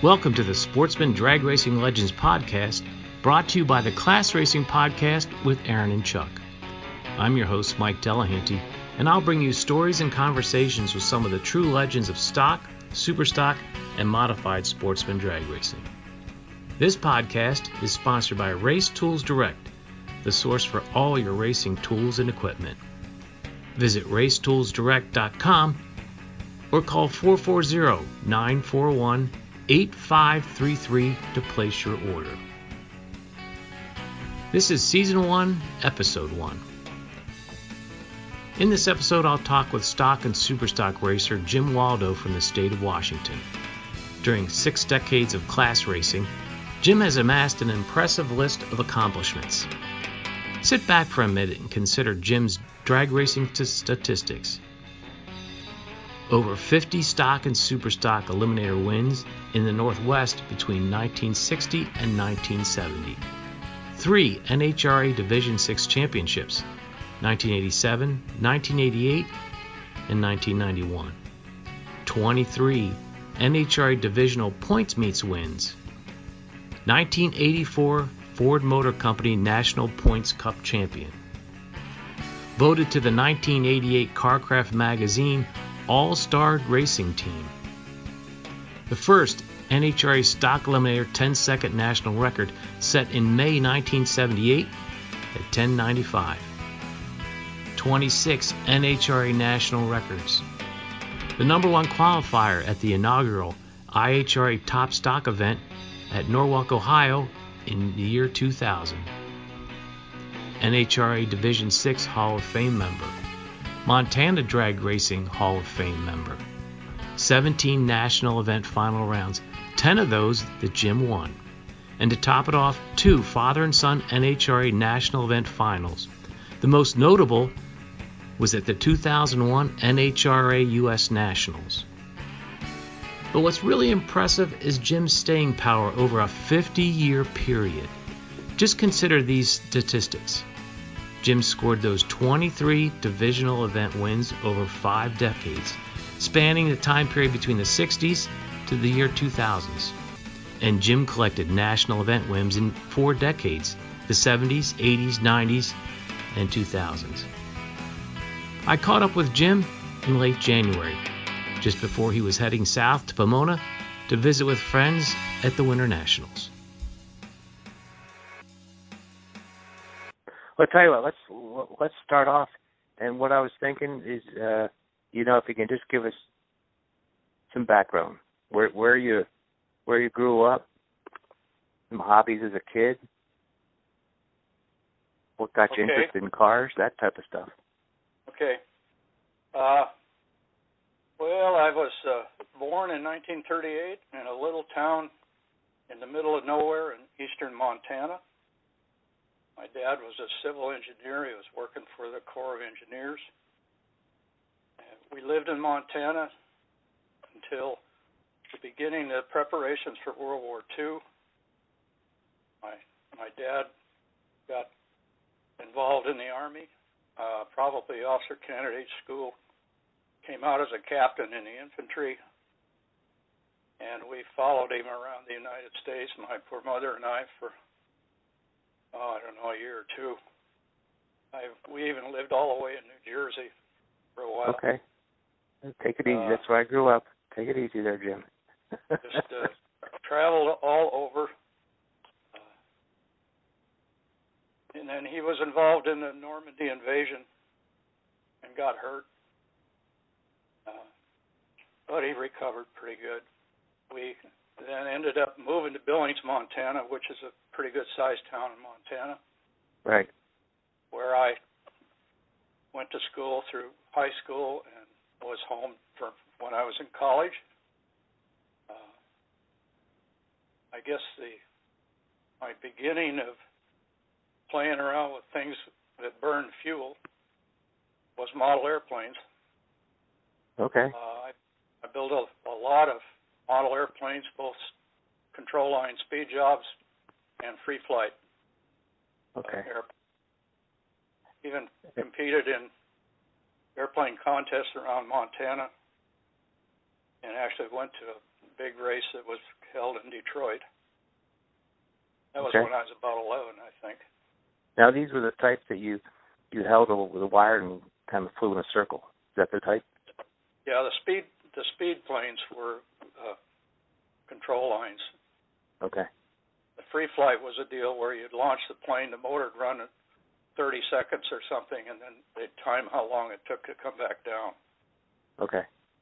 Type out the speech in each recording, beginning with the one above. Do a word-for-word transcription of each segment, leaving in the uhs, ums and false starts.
Welcome to the Sportsman Drag Racing Legends podcast, brought to you by the Class Racing Podcast with Aaron and Chuck. I'm your host, Mike Delahanty, and I'll bring you stories and conversations with some of the true legends of stock, superstock, and modified sportsman drag racing. This podcast is sponsored by Race Tools Direct, the source for all your racing tools and equipment. Visit race tools direct dot com or call four four zero, nine four one, eight five three three to place your order. This is Season one, Episode one. In this episode, I'll talk with stock and superstock racer Jim Waldo from the state of Washington. During six decades of class racing, Jim has amassed an impressive list of accomplishments. Sit back for a minute and consider Jim's drag racing t- statistics. Over fifty stock and superstock eliminator wins in the Northwest between nineteen sixty and nineteen seventy. Three N H R A Division six championships, nineteen eighty-seven, nineteen eighty-eight, and nineteen ninety-one. twenty-three N H R A Divisional Points Meets wins. nineteen eighty-four Ford Motor Company National Points Cup champion. Voted to the nineteen eighty-eight Carcraft Magazine All-Star Racing Team. The first N H R A Stock Eliminator ten-second national record set in May nineteen seventy-eight at ten ninety-five. twenty-six N H R A national records. The number one qualifier at the inaugural I H R A Top Stock event at Norwalk, Ohio in the year two thousand. N H R A Division six Hall of Fame member. Montana Drag Racing Hall of Fame member. seventeen national event final rounds, ten of those that Jim won. And to top it off, two father and son N H R A national event finals. The most notable was at the two thousand one N H R A U S Nationals. But what's really impressive is Jim's staying power over a fifty-year period. Just consider these statistics. Jim scored those twenty-three divisional event wins over five decades, spanning the time period between the sixties to the year two thousands. And Jim collected national event wins in four decades, the seventies, eighties, nineties, and two thousands. I caught up with Jim in late January, just before he was heading south to Pomona to visit with friends at the Winter Nationals. Well, I'll tell you what, let's let's start off. And what I was thinking is, uh, you know, if you can just give us some background, where where you where you grew up, some hobbies as a kid, what got you Okay. interested in cars, that type of stuff. Okay. Uh, well, I was uh, born in nineteen thirty-eight in a little town in the middle of nowhere in eastern Montana. My dad was a civil engineer. He was working for the Corps of Engineers. And we lived in Montana until the beginning of preparations for World War Two. My my dad got involved in the Army, uh, probably officer candidate school, came out as a captain in the infantry, and we followed him around the United States, my poor mother and I, for oh, I don't know, a year or two. I we even lived all the way in New Jersey for a while. Okay. Take it easy. Uh, That's where I grew up. Take it easy there, Jim. Just uh, traveled all over. Uh, and then he was involved in the Normandy invasion and got hurt. Uh, but he recovered pretty good. We then ended up moving to Billings, Montana, which is a pretty good-sized town in Montana. Right. Where I went to school through high school and was home for when I was in college. Uh, I guess the my beginning of playing around with things that burn fuel was model airplanes. Okay. Uh, I, I built a, a lot of model airplanes, both control line speed jobs and free flight. Okay. Uh, air, even competed in airplane contests around Montana, and actually went to big race that was held in Detroit. That was Okay. when I was about eleven, I think. Now, these were the types that you, you held with a wire and kind of flew in a circle. Is that the type? Yeah, the speed the speed planes were uh, control lines. Okay. The free flight was a deal where you'd launch the plane, the motor would run at thirty seconds or something, and then they'd time how long it took to come back down. Okay.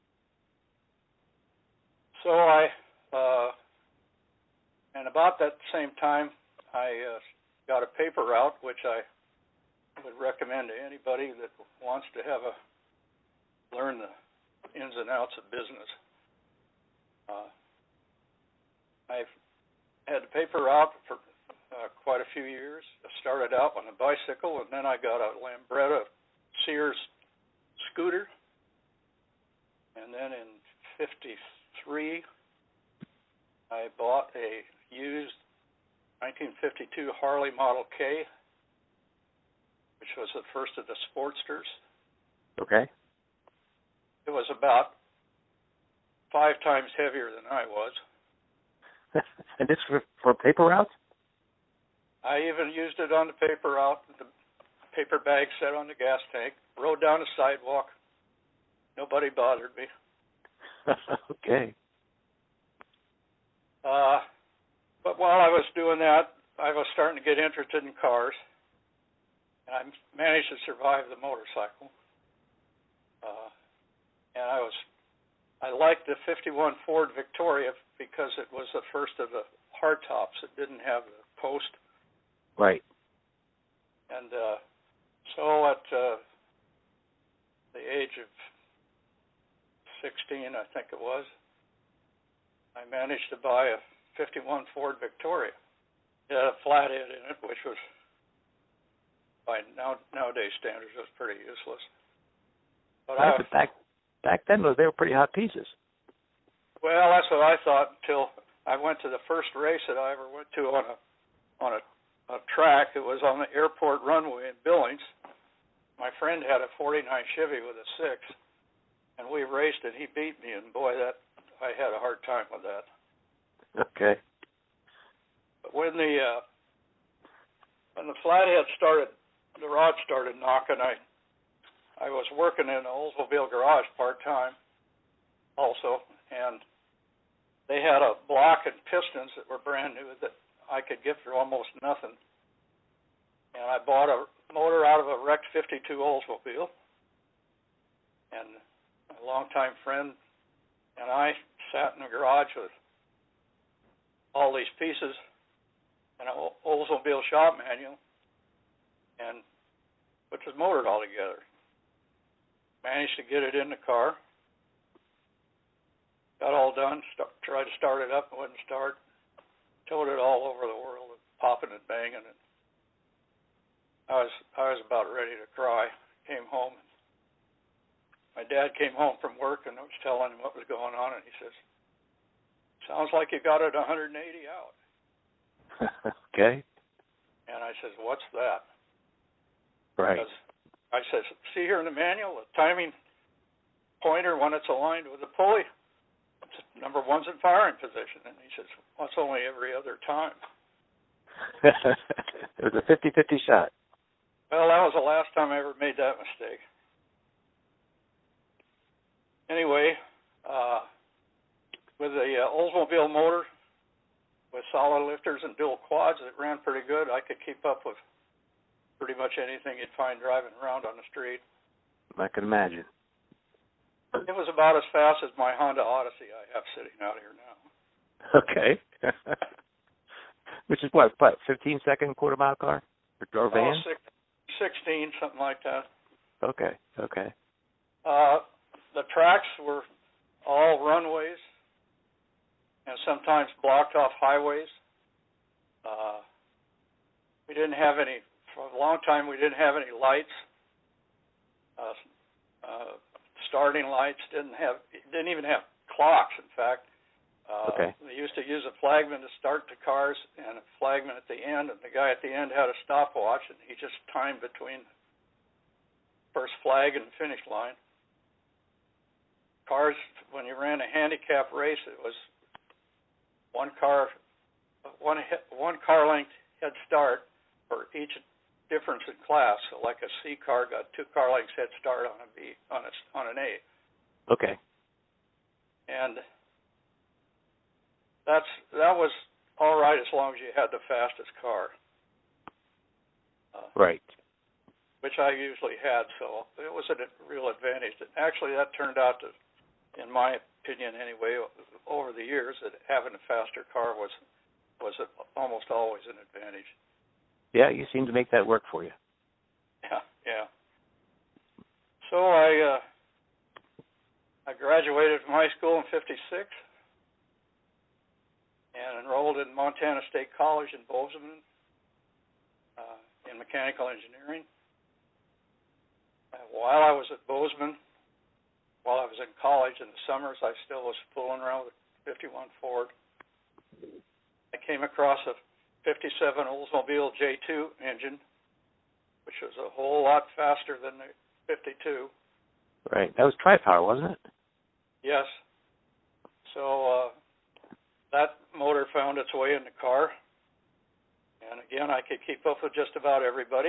So I, uh, and about that same time, I uh, got a paper route, which I would recommend to anybody that wants to have a learn the ins and outs of business. Uh, I've had the paper route for uh, quite a few years. I started out on a bicycle, and then I got a Lambretta Sears scooter. And then in fifty-three, I bought a used nineteen fifty-two Harley Model K, which was the first of the Sportsters. Okay. It was about five times heavier than I was. And this for, for paper routes? I even used it on the paper route, the paper bag set on the gas tank, rode down the sidewalk. Nobody bothered me. Okay. Uh, but while I was doing that, I was starting to get interested in cars, and I managed to survive the motorcycle. Uh, and I was, I liked the fifty-one Ford Victoria because it was the first of the hardtops. It didn't have the post. Right. And uh, so at uh, the age of sixteen, I think it was, I managed to buy a fifty-one Ford Victoria. It had a flathead in it, which was, by now nowadays standards, was pretty useless. But Right, I, but back back then, they were pretty hot pieces. well, that's what I thought until I went to the first race that I ever went to on a on a, a track. It was on the airport runway in Billings. My friend had a forty-nine Chevy with a six, and we raced, and he beat me. And boy, that I had a hard time with that. Okay. But when the uh, when the flathead started, the rod started knocking. I I was working in an Oldsmobile garage part time, also, and they had a block and pistons that were brand new that I could get for almost nothing. And I bought a motor out of a wrecked fifty-two Oldsmobile, and a longtime friend and I sat in the garage with all these pieces and an Oldsmobile shop manual and put the motor all together. Managed to get it in the car. Got all done. St- tried to start it up. It wouldn't start. Towed it all over the world, popping and banging it. I was I was about ready to cry. Came home. My dad came home from work, and I was telling him what was going on, and he says, "Sounds like you got it one hundred eighty out." Okay. And I says, "What's that?" Right. Because I says, "See here in the manual, the timing pointer when it's aligned with the pulley, it's number one's in firing position." And he says, "Well, it's only every other time." It was a fifty-fifty shot. Well, that was the last time I ever made that mistake. Anyway, uh, with the uh, Oldsmobile motor, with solid lifters and dual quads, it ran pretty good. I could keep up with pretty much anything you'd find driving around on the street. I can imagine. It was about as fast as my Honda Odyssey I have sitting out here now. Okay. Which is what, what, fifteen second quarter mile car? Or van? Oh, six, sixteen, something like that. Okay, okay. Uh, the tracks were all runways and sometimes blocked off highways. Uh, we didn't have any, for a long time, we didn't have any lights. Uh, uh, starting lights, didn't have, didn't even have clocks, in fact. Uh, okay. They used to use a flagman to start the cars and a flagman at the end, and the guy at the end had a stopwatch, and he just timed between first flag and finish line. Cars, when you ran a handicap race, it was one car, one one car length head start for each difference in class. So like a C car got two car lengths head start on a B on a on an A. Okay. And that's that was all right as long as you had the fastest car. Uh, right. Which I usually had, so it was a real advantage. Actually, that turned out to, in my opinion anyway, over the years, that having a faster car was was almost always an advantage. Yeah, you seem to make that work for you. Yeah, yeah. So I uh, I graduated from high school in fifty-six and enrolled in Montana State College in Bozeman uh, in mechanical engineering. While I was at Bozeman, while I was in college in the summers, I still was fooling around with a fifty-one Ford. I came across a fifty-seven Oldsmobile J two engine, which was a whole lot faster than the fifty-two. Right. That was tri-power, wasn't it? Yes. So uh, that motor found its way in the car. And again, I could keep up with just about everybody.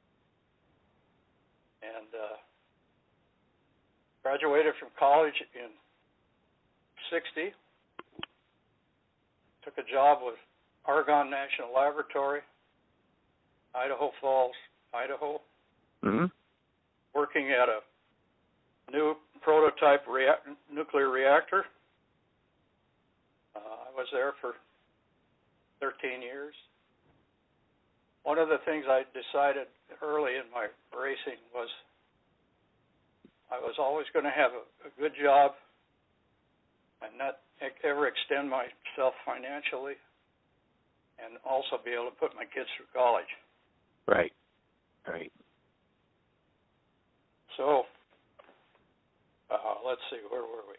And uh, graduated from college in sixty. Took a job with Argonne National Laboratory, Idaho Falls, Idaho. Mm-hmm. Working at a new prototype rea- nuclear reactor. Uh, I was there for thirteen years. One of the things I decided early in my racing was I was always going to have a, a good job and not ever extend myself financially, and also be able to put my kids through college. Right, right. So, uh, let's see, where were we?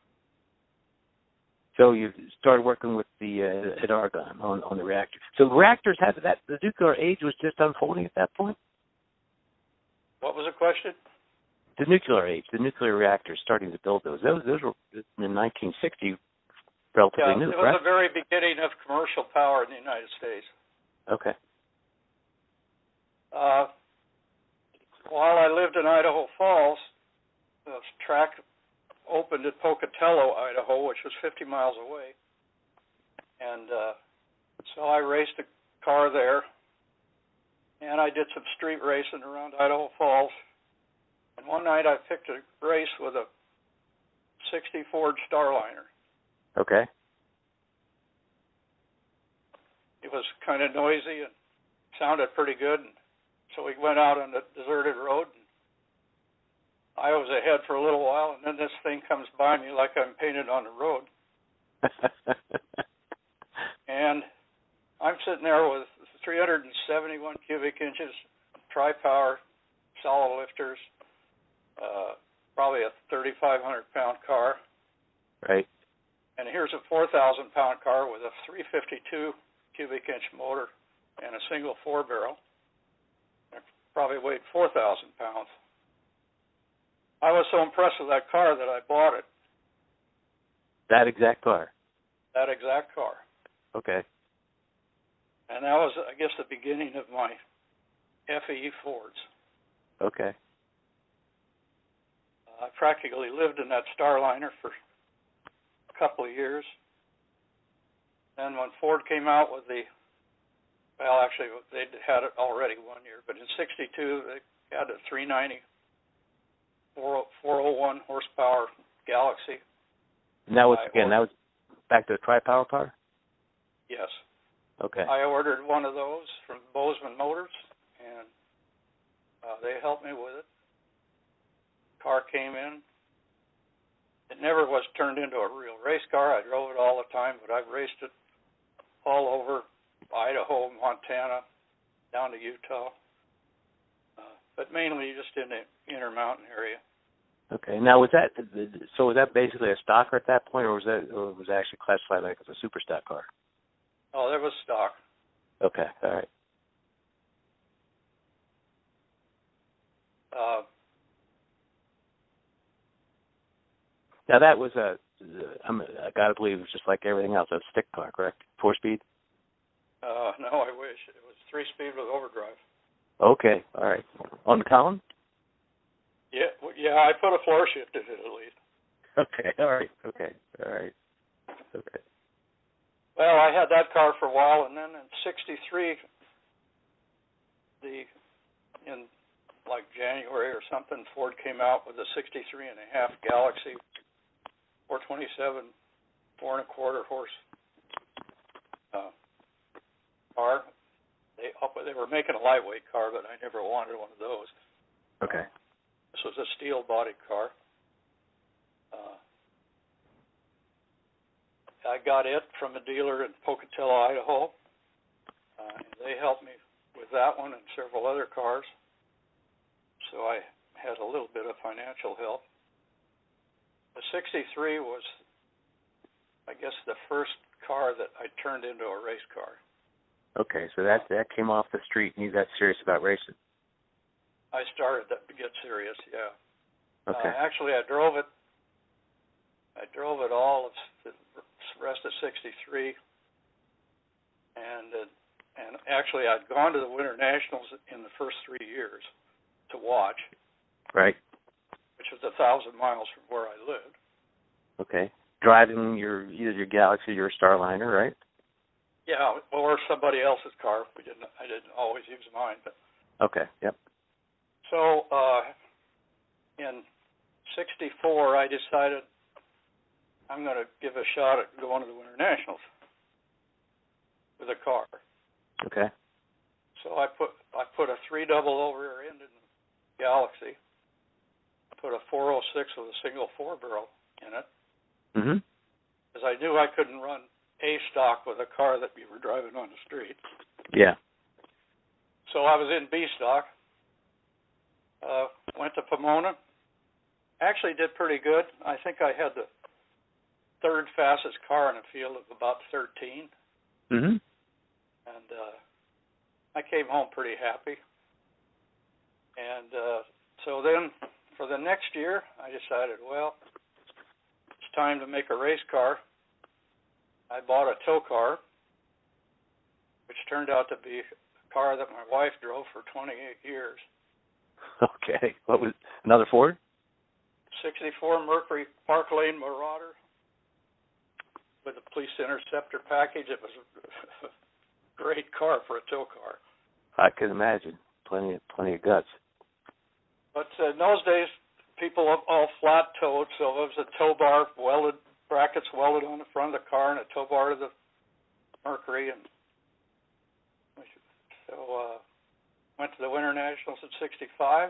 So you started working with the uh, at Argonne on, on the reactor. So reactors had that the nuclear age was just unfolding at that point. What was the question? The nuclear age, the nuclear reactors, starting to build those. Those those were in nineteen sixty, relatively yeah, new. It was correct? the very beginning of commercial power in the United States. Okay. Uh, while I lived in Idaho Falls, the track opened at Pocatello, Idaho, which was fifty miles away. And uh, so I raced a car there, and I did some street racing around Idaho Falls. And one night I picked a race with a sixty Ford Starliner. Okay. It was kind of noisy and sounded pretty good. And so we went out on the deserted road. And I was ahead for a little while, and then this thing comes by me like I'm painted on the road. And I'm sitting there with three hundred seventy-one cubic inches, tri-power, solid lifters, uh, probably a thirty-five hundred pound car. Right. And here's a four thousand pound car with a three fifty-two cubic inch motor and a single four barrel. It probably weighed four thousand pounds. I was so impressed with that car that I bought it. That exact car. That exact car. Okay. And that was, I guess, the beginning of my F E Fords. Okay. Uh, I practically lived in that Starliner for a couple of years. Then when Ford came out with the, well, actually, they had it already one year, but in sixty-two, they had a three ninety, four oh one horsepower Galaxy. And that was, I again, ordered, that was back to a tri-power car? Yes. Okay. I ordered one of those from Bozeman Motors, and uh, they helped me with it. Car came in. It never was turned into a real race car. I drove it all the time, but I've raced it all over Idaho, Montana, down to Utah, uh, but mainly just in the Intermountain area. Okay. Now, was that so? Was that basically a stocker at that point, or was that, or was it actually classified like as a super stock car? Oh, there was stock. Okay. All right. Uh, Now that was a I'm, I got to believe it's just like everything else. A stick car, correct? Four speed? Uh, no, I wish. It was three speed with overdrive. Okay, all right. On the column? Yeah, w- yeah, I put a floor shift in it at least. Okay, all right, okay, all right. Okay. Well, I had that car for a while, and then in sixty-three, the in like January or something, Ford came out with a sixty-three and a half Galaxy four twenty-seven, four and a quarter horse uh, car. They up, they were making a lightweight car, but I never wanted one of those. Okay. This was a steel-bodied car. Uh, I got it from a dealer in Pocatello, Idaho. Uh, and they helped me with that one and several other cars. So I had a little bit of financial help. The sixty-three was, I guess, the first car that I turned into a race car. Okay, so that that came off the street and you got serious about racing. I started to get serious, yeah. Okay. Uh, actually, I drove it. I drove it all of the rest of sixty-three, and uh, and actually, I'd gone to the Winter Nationals in the first three years to watch. Right. Which was a thousand miles from where I lived. Okay. Driving your either your Galaxy or your Starliner, right? Yeah, or somebody else's car. We didn't. I didn't always use mine, but. Okay. Yep. So uh, in sixty-four, I decided I'm going to give a shot at going to the Winter Nationals with a car. Okay. So I put I put a three double over rear end in the Galaxy. I put a four oh six with a single four barrel in it. Mhm. Because I knew I couldn't run A stock with a car that we were driving on the street. Yeah. So I was in B stock. Uh, went to Pomona. Actually did pretty good. I think I had the third fastest car in a field of about thirteen. Mhm. And uh, I came home pretty happy. And uh, so then for the next year, I decided, well, it's time to make a race car. I bought a tow car, which turned out to be a car that my wife drove for twenty-eight years. Okay. What was another Ford? sixty-four Mercury Park Lane Marauder with a police interceptor package. It was a great car for a tow car. I can imagine. Plenty of plenty of guts. But uh, in those days, people all flat towed, so it was a tow bar, welded brackets welded on the front of the car, and a tow bar to the Mercury. And so uh, went to the Winter Nationals at sixty-five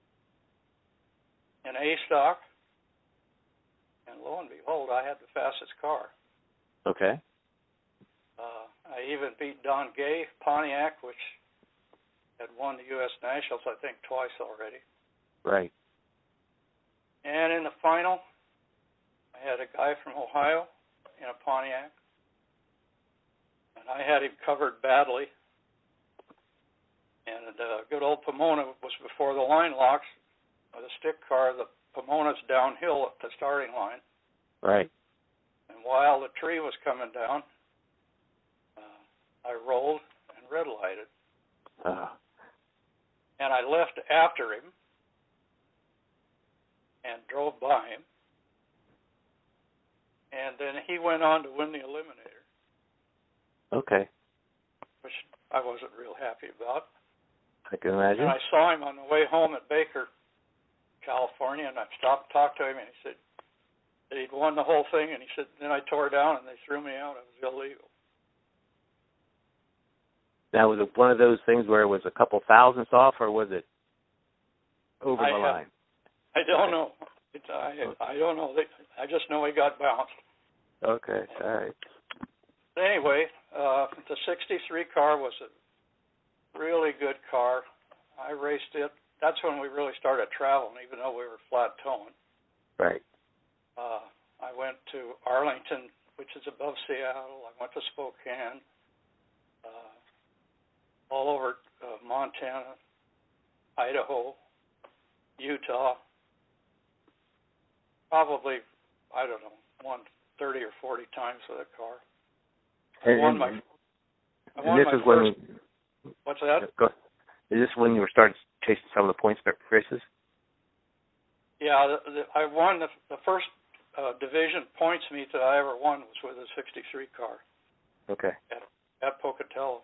in A stock, and lo and behold, I had the fastest car. Okay. Uh, I even beat Don Gay Pontiac, which had won the U S Nationals, I think, twice already. Right. And in the final, I had a guy from Ohio in a Pontiac, and I had him covered badly. And uh, good old Pomona was before the line locks with a stick car. The Pomona's downhill at the starting line. Right. And while the tree was coming down, uh, I rolled and red lighted. Uh. And I left after him and drove by him. And then he went on to win the Eliminator. Okay. Which I wasn't real happy about. I can imagine. And I saw him on the way home at Baker, California, and I stopped to talk to him, and he said that he'd won the whole thing, and he said, then I tore down, and they threw me out. It was illegal. Now, was it one of those things where it was a couple thousandths off, or was it over I the have, line? I don't know. It's, I, I don't know. They, I just know he got bounced. Okay, all right. Anyway, uh, the sixty-three car was a really good car. I raced it. That's when we really started traveling, even though we were flat towing. Right. Uh, I went to Arlington, which is above Seattle. I went to Spokane, uh, all over uh, Montana, Idaho, Utah. Probably, I don't know, won thirty or forty times with that car. And, I won my. I and won this my is first, when. What's that? Go, is this when you were starting chasing some of the points races? Yeah, the, the, I won the, the first uh, division points meet that I ever won was with a sixty-three car. Okay. At, at Pocatello.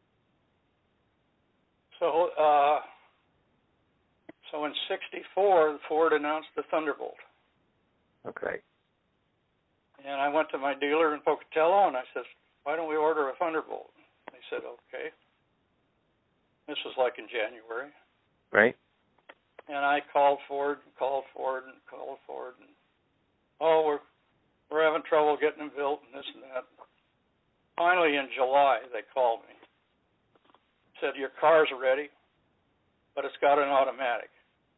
So, uh, so in sixty-four, Ford announced the Thunderbolt. Okay. And I went to my dealer in Pocatello and I said, "Why don't we order a Thunderbolt?" They said, "Okay." This was like in January. Right. And I called Ford and called Ford and called Ford and oh, we're we're having trouble getting them built and this and that. Finally, in July, they called me. Said, "Your car's ready, but it's got an automatic."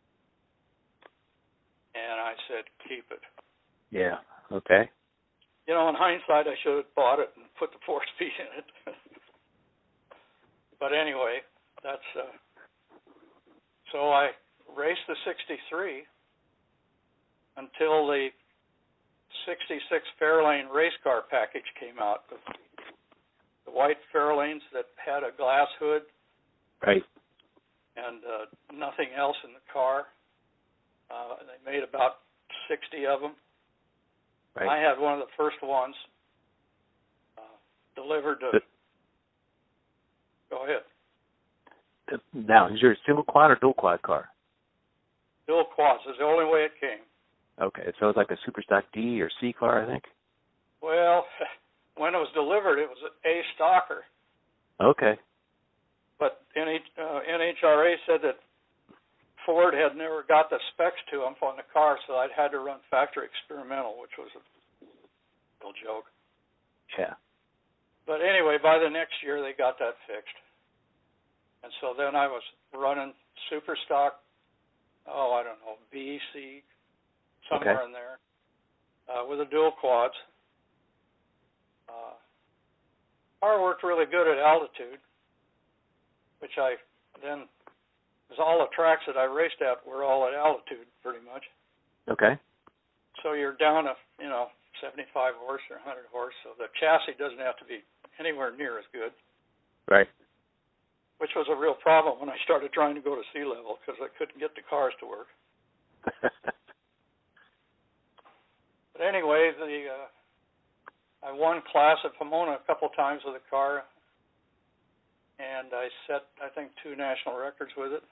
And I said, "Keep it." Yeah. Okay. You know, in hindsight, I should have bought it and put the four-speed in it. But anyway, that's uh, so I raced the sixty-three until the sixty-six Fairlane race car package came out. The, the white Fairlanes that had a glass hood. Right. And uh, nothing else in the car. Uh, they made about sixty of them. Right. I had one of the first ones uh, delivered to. The, go ahead. The, now, is your single quad or dual quad car? Dual quads is the only way it came. Okay, so it's like a Superstock D or C car, I think? Well, when it was delivered, it was an A stocker. Okay. But N H, uh, N H R A said that Ford had never got the specs to them on the car, so I'd had to run factory experimental, which was a real joke. Yeah. But anyway, by the next year, they got that fixed. And so then I was running super stock, oh, I don't know, B, C, somewhere okay. in there, uh, with the dual quads. Uh, car worked really good at altitude, which I then, because all the tracks that I raced at were all at altitude pretty much. Okay. So you're down to, you know, seventy-five horse or one hundred horse, so the chassis doesn't have to be anywhere near as good. Right. Which was a real problem when I started trying to go to sea level because I couldn't get the cars to work. But anyway, the uh, I won class at Pomona a couple times with the car, and I set, I think, two national records with it.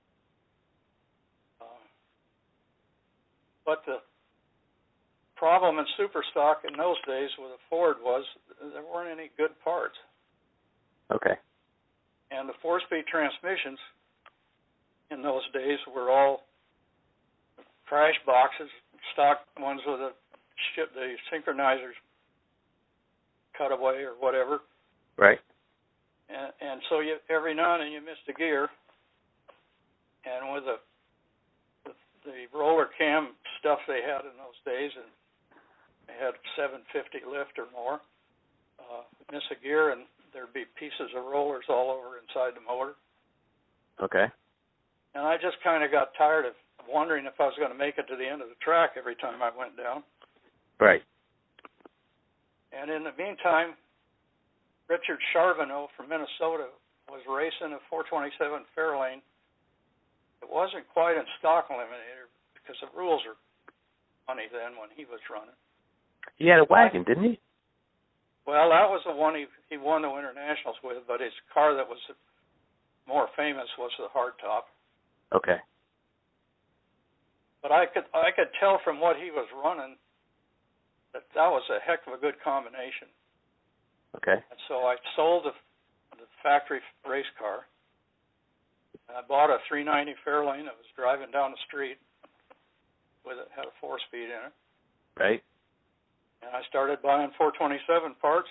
Uh, but the problem in super stock in those days with a Ford was there weren't any good parts. Okay. And the four-speed transmissions in those days were all crash boxes, stock ones with the, the synchronizers cut away or whatever. Right. And, and so you, every now and then you missed a gear. And with the, the the roller cam stuff they had in those days, and they had seven fifty lift or more, uh, miss a gear and there'd be pieces of rollers all over inside the motor. Okay. And I just kind of got tired of wondering if I was going to make it to the end of the track every time I went down. Right. And in the meantime, Richard Charbonneau from Minnesota was racing a four twenty-seven Fairlane. It wasn't quite in stock eliminator because the rules are funny then when he was running. He had a wagon, didn't he? Well, that was the one he he won the Winter Nationals with, but his car that was more famous was the hardtop. Okay. But I could I could tell from what he was running that that was a heck of a good combination. Okay. And so I sold the, the factory race car. And I bought a three ninety Fairlane that was driving down the street with it, had a four-speed in it. Right. And I started buying four twenty-seven parts.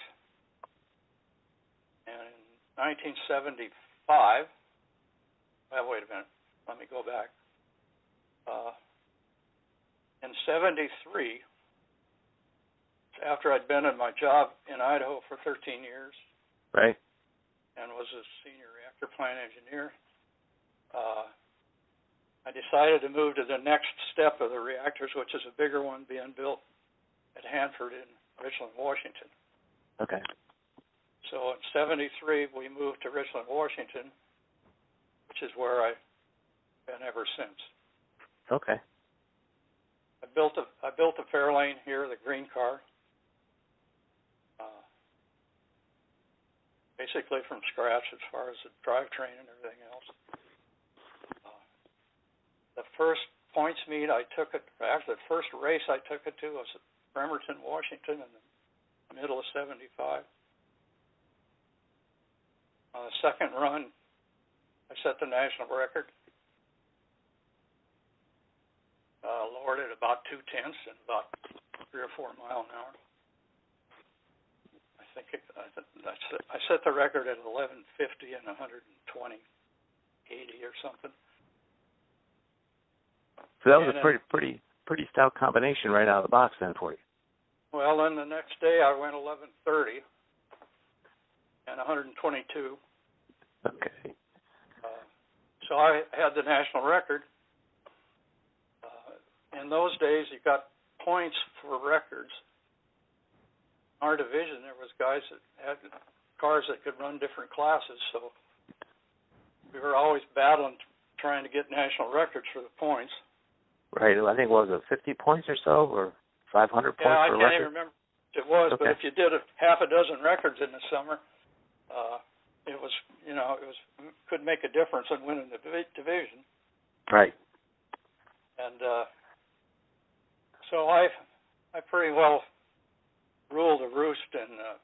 And in nineteen seventy-five, well, wait a minute, let me go back. Uh, in seventy-three, after I'd been in my job in Idaho for thirteen years, right, and was a senior reactor plant engineer, uh, I decided to move to the next step of the reactors, which is a bigger one being built at Hanford in Richland, Washington. Okay. So in seventy-three, we moved to Richland, Washington, which is where I've been ever since. Okay. I built a I built a Fairlane here, the green car, uh, basically from scratch as far as the drivetrain and everything else. Uh, the first points meet I took it, actually the first race I took it to was at Bremerton, Washington in the middle of seventy-five. On the second run, I set the national record. Uh, lowered it about two tenths and about three or four mile an hour. I think it, I, that's it. I set the record at eleven fifty and one twenty, eighty or something. So that was and a pretty, pretty, pretty stout combination right out of the box then for you. Well, then the next day I went eleven thirty and one twenty-two. Okay. Uh, so I had the national record. Uh, in those days, you got points for records. In our division, there was guys that had cars that could run different classes, so we were always battling, trying to get national records for the points. Right. I think, what was it, fifty points or so, or five hundred points yeah, for a record? Yeah, I can't even remember what it was, okay. But if you did a, half a dozen records in the summer, uh, it was, you know, it was could make a difference in winning the division. Right. And uh, so I, I pretty well ruled the roost in uh,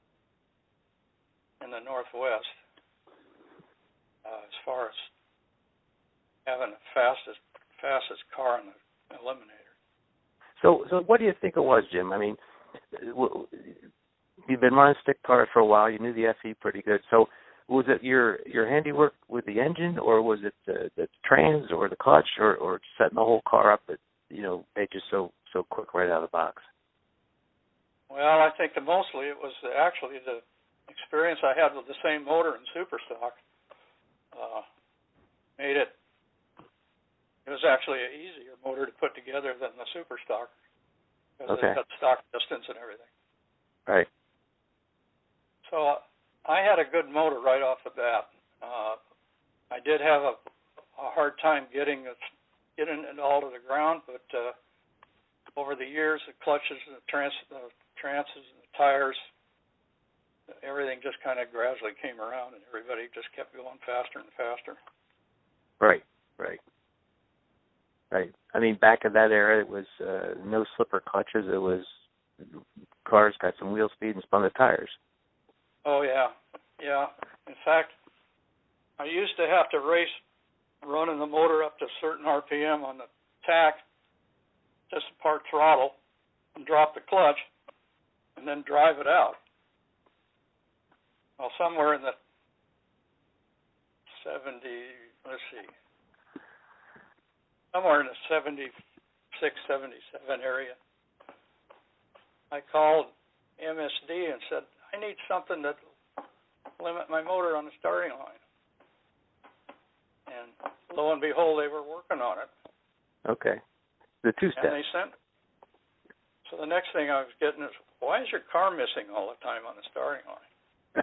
in the Northwest uh, as far as having the fastest fastest car in the Eliminator. So, so what do you think it was, Jim? I mean, you've been running stick cars for a while. You knew the F E pretty good. So, was it your your handiwork with the engine, or was it the, the trans, or the clutch, or, or setting the whole car up that you know made you so so quick right out of the box? Well, I think that mostly it was actually the experience I had with the same motor in Superstock uh, made it. It was actually an easier motor to put together than the Superstock because okay. it had stock distance and everything. Right. So I had a good motor right off the bat. Uh, I did have a, a hard time getting it, getting it all to the ground, but uh, over the years, the clutches and the trans, the trances and the tires, everything just kind of gradually came around, and everybody just kept going faster and faster. Right. Right. Right. I mean, back in that era, it was uh, no slipper clutches. It was cars got some wheel speed and spun the tires. Oh, yeah. Yeah. In fact, I used to have to race running the motor up to a certain R P M on the tack, just to part throttle and drop the clutch and then drive it out. Well, somewhere in the seventy, let's see, somewhere in the seventy-six, seventy-seven area, I called M S D and said, I need something that will limit my motor on the starting line. And lo and behold, they were working on it. Okay. The two-step. And they sent. So the next thing I was getting is, why is your car missing all the time on the starting line?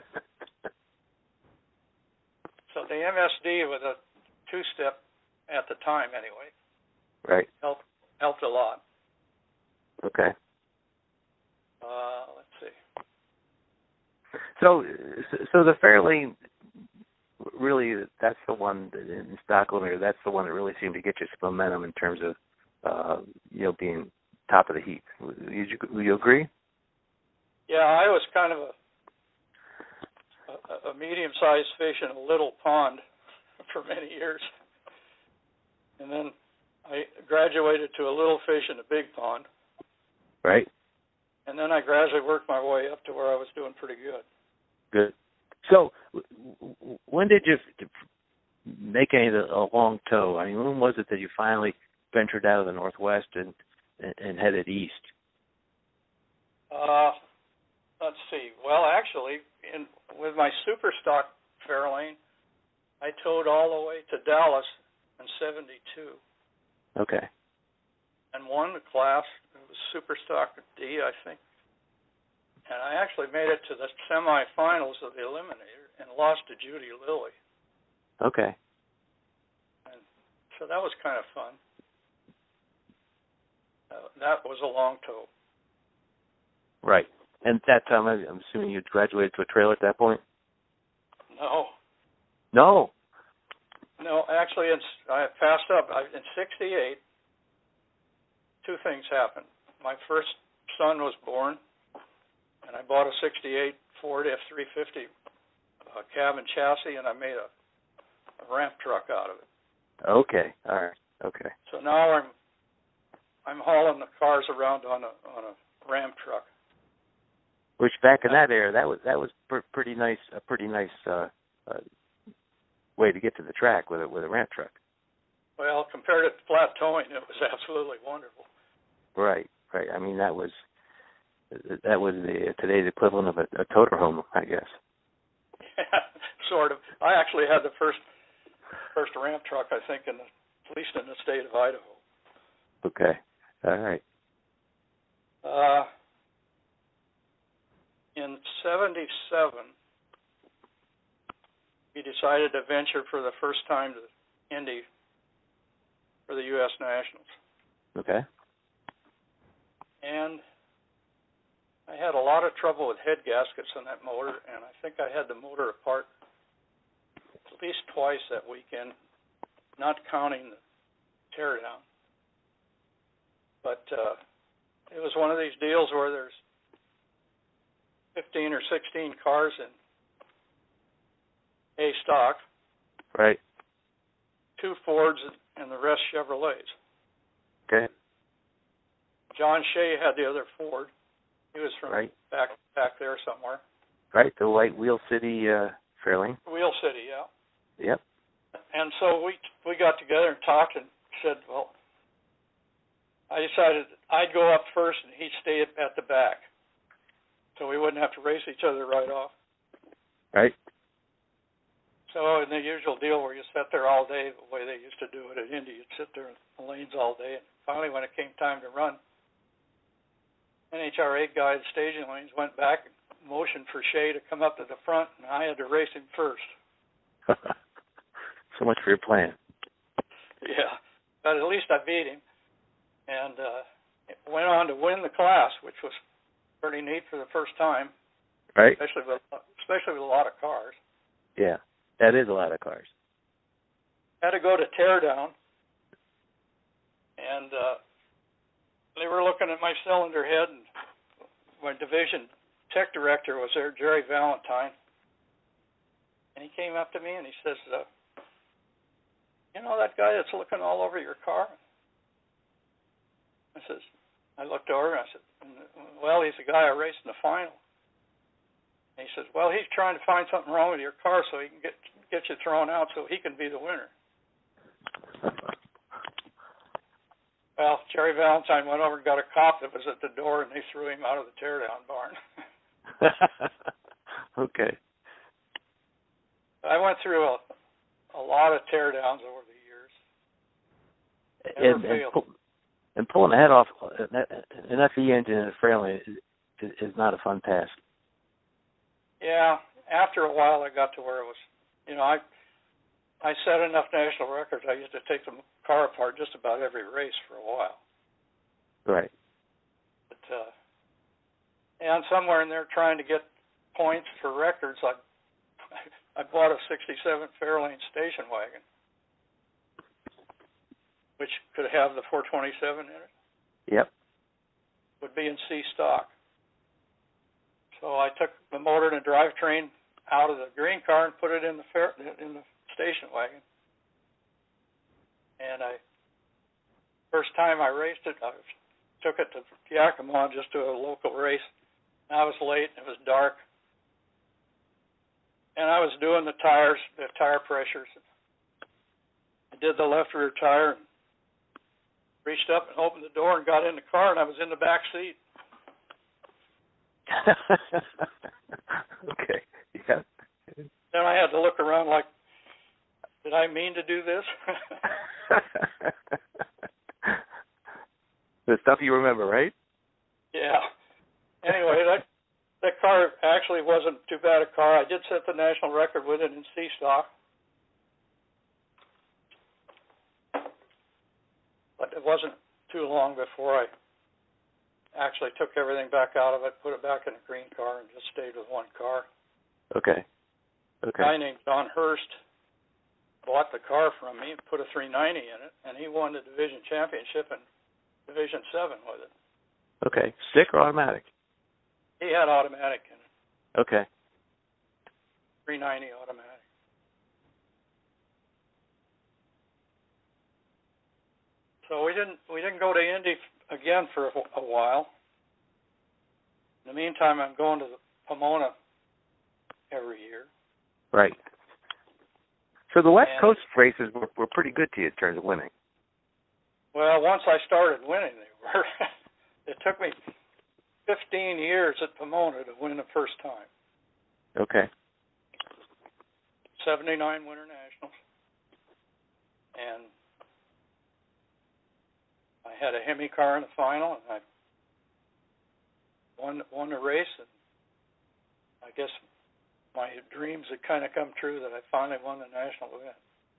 So the M S D with a two-step at the time, anyway, right, helped helped a lot. Okay. Uh, let's see. So, so the Fairlane, really, that's the one that in stock limiter. That's the one that really seemed to get you some momentum in terms of, uh, you know, being top of the heap. Would you, would you agree? Yeah, I was kind of a a, a medium-sized fish in a little pond for many years, and then I graduated to a little fish in a big pond. Right. And then I gradually worked my way up to where I was doing pretty good. Good. So, when did you make any of the a long tow? I mean, when was it that you finally ventured out of the Northwest and and headed east? Uh, let's see. Well, actually, in with my Superstock Fairlane, I towed all the way to Dallas in seventy-two. Okay. And won the class. It was Super Stock D, I think. And I actually made it to the semifinals of the Eliminator and lost to Judy Lilly. Okay. And so that was kind of fun. Uh, that was a long tow. Right. And at that time, I'm assuming you graduated to a trailer at that point? No. No. No, actually, it's, I passed up. I, in sixty-eight, two things happened. My first son was born, and I bought a sixty-eight Ford F three fifty uh, cab and chassis, and I made a, a ramp truck out of it. Okay. All right. Okay. So now I'm I'm hauling the cars around on a on a ramp truck. Which back in that era, that was that was pr- pretty nice. A pretty nice uh, uh, way to get to the track with a with a ramp truck. Well, compared to flat towing, it was absolutely wonderful. Right. Right. I mean, that was that was the today's equivalent of a, a toter home, I guess. Yeah, sort of. I actually had the first first ramp truck, I think, in the, at least in the state of Idaho. Okay. All right. Uh, in seventy-seven, we decided to venture for the first time to Indy for the U S Nationals. Okay. And I had a lot of trouble with head gaskets on that motor, and I think I had the motor apart at least twice that weekend, not counting the teardown. But uh, it was one of these deals where there's fifteen or sixteen cars in A stock, Right. two Fords, and the rest Chevrolets. Okay. John Shea had the other Ford. He was from Right. back back there somewhere. Right. The white Wheel City uh, Fairlane. Wheel City, yeah. Yep. And so we we got together and talked and said, well, I decided I'd go up first and he'd stay at the back, so we wouldn't have to race each other right off. Right. So in the usual deal where you sit there all day, the way they used to do it at Indy, you'd sit there in the lanes all day. And finally, when it came time to run, N H R A guy at staging lanes went back and motioned for Shea to come up to the front, and I had to race him first. So much for your plan. Yeah, but at least I beat him, and uh, went on to win the class, which was pretty neat for the first time. Right. Especially with especially with a lot of cars. Yeah, that is a lot of cars. Had to go to teardown, and uh, they were looking at my cylinder head, and my division tech director was there, Jerry Valentine, and he came up to me and he says, uh, you know that guy that's looking all over your car? I says, I looked over and I said, well, he's the guy I raced in the final. And he says, well, he's trying to find something wrong with your car so he can get get you thrown out so he can be the winner. Well, Jerry Valentine went over and got a cop that was at the door, and they threw him out of the teardown barn. Okay. I went through a, a lot of teardowns over the years. Never And, and, failed. pull, and pulling the head off an F E engine in a Fairlane is, is, is not a fun task. Yeah, after a while, I got to where it was, you know, I I set enough national records. I used to take the car apart just about every race for a while. Right. But uh, and somewhere in there, trying to get points for records, I I bought a sixty-seven Fairlane station wagon, which could have the four twenty-seven in it. Yep. Would be in C stock. So I took the motor and the drivetrain out of the green car and put it in the fair, in the station wagon. And I, first time I raced it, I took it to Yakima just to a local race. And I was late. It was dark. And I was doing the tires, the tire pressures. I did the left rear tire and reached up and opened the door and got in the car, and I was in the back seat. Okay. Yeah. Then I had to look around like, did I mean to do this? The stuff you remember, right? anyway, that that car actually wasn't too bad a car. I did set the national record with it in C stock, but it wasn't too long before I actually took everything back out of it, put it back in a green car, and just stayed with one car. Okay. Okay. A guy named Don Hurst bought the car from me and put a three ninety in it, and he won the division championship in Division seven with it. Okay. Stick or automatic? He had automatic in it. Okay. three ninety automatic. So we didn't we didn't go to Indy again for a, a while. In the meantime, I'm going to the Pomona every year. Right. So the West and, Coast races were, were pretty good to you in terms of winning. Well, once I started winning, they were. It took me fifteen years at Pomona to win the first time. Okay. seventy-nine Winter Nationals. And I had a Hemi car in the final, and I won, won the race. And I guess my dreams had kind of come true that I finally won the national event.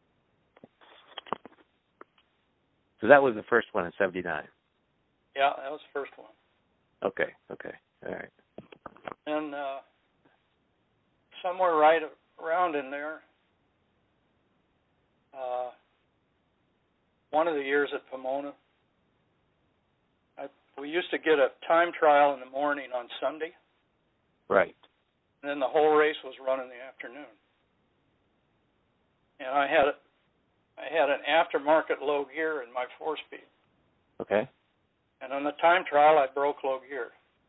So that was the first one in seventy-nine. Yeah, that was the first one. Okay, okay, all right. And uh, somewhere right around in there, uh, one of the years at Pomona, I, we used to get a time trial in the morning on Sunday. Right. And then the whole race was run in the afternoon. And I had I had an aftermarket low gear in my four-speed. Okay. And on the time trial, I broke low gear.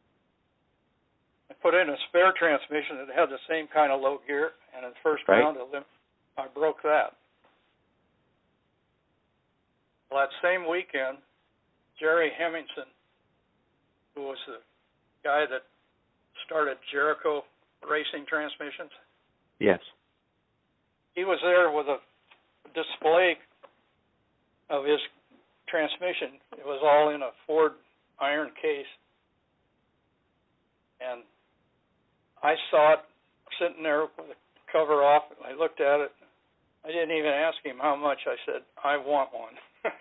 I put in a spare transmission that had the same kind of low gear, and in the first right. round, I broke that. Well, that same weekend, Jerry Hemmingson, who was the guy that started Jericho Racing Transmissions. Yes. He was there with a display of his transmission. It was all in a Ford iron case. And I saw it sitting there with the cover off. I looked at it. I didn't even ask him how much. I said, I want one.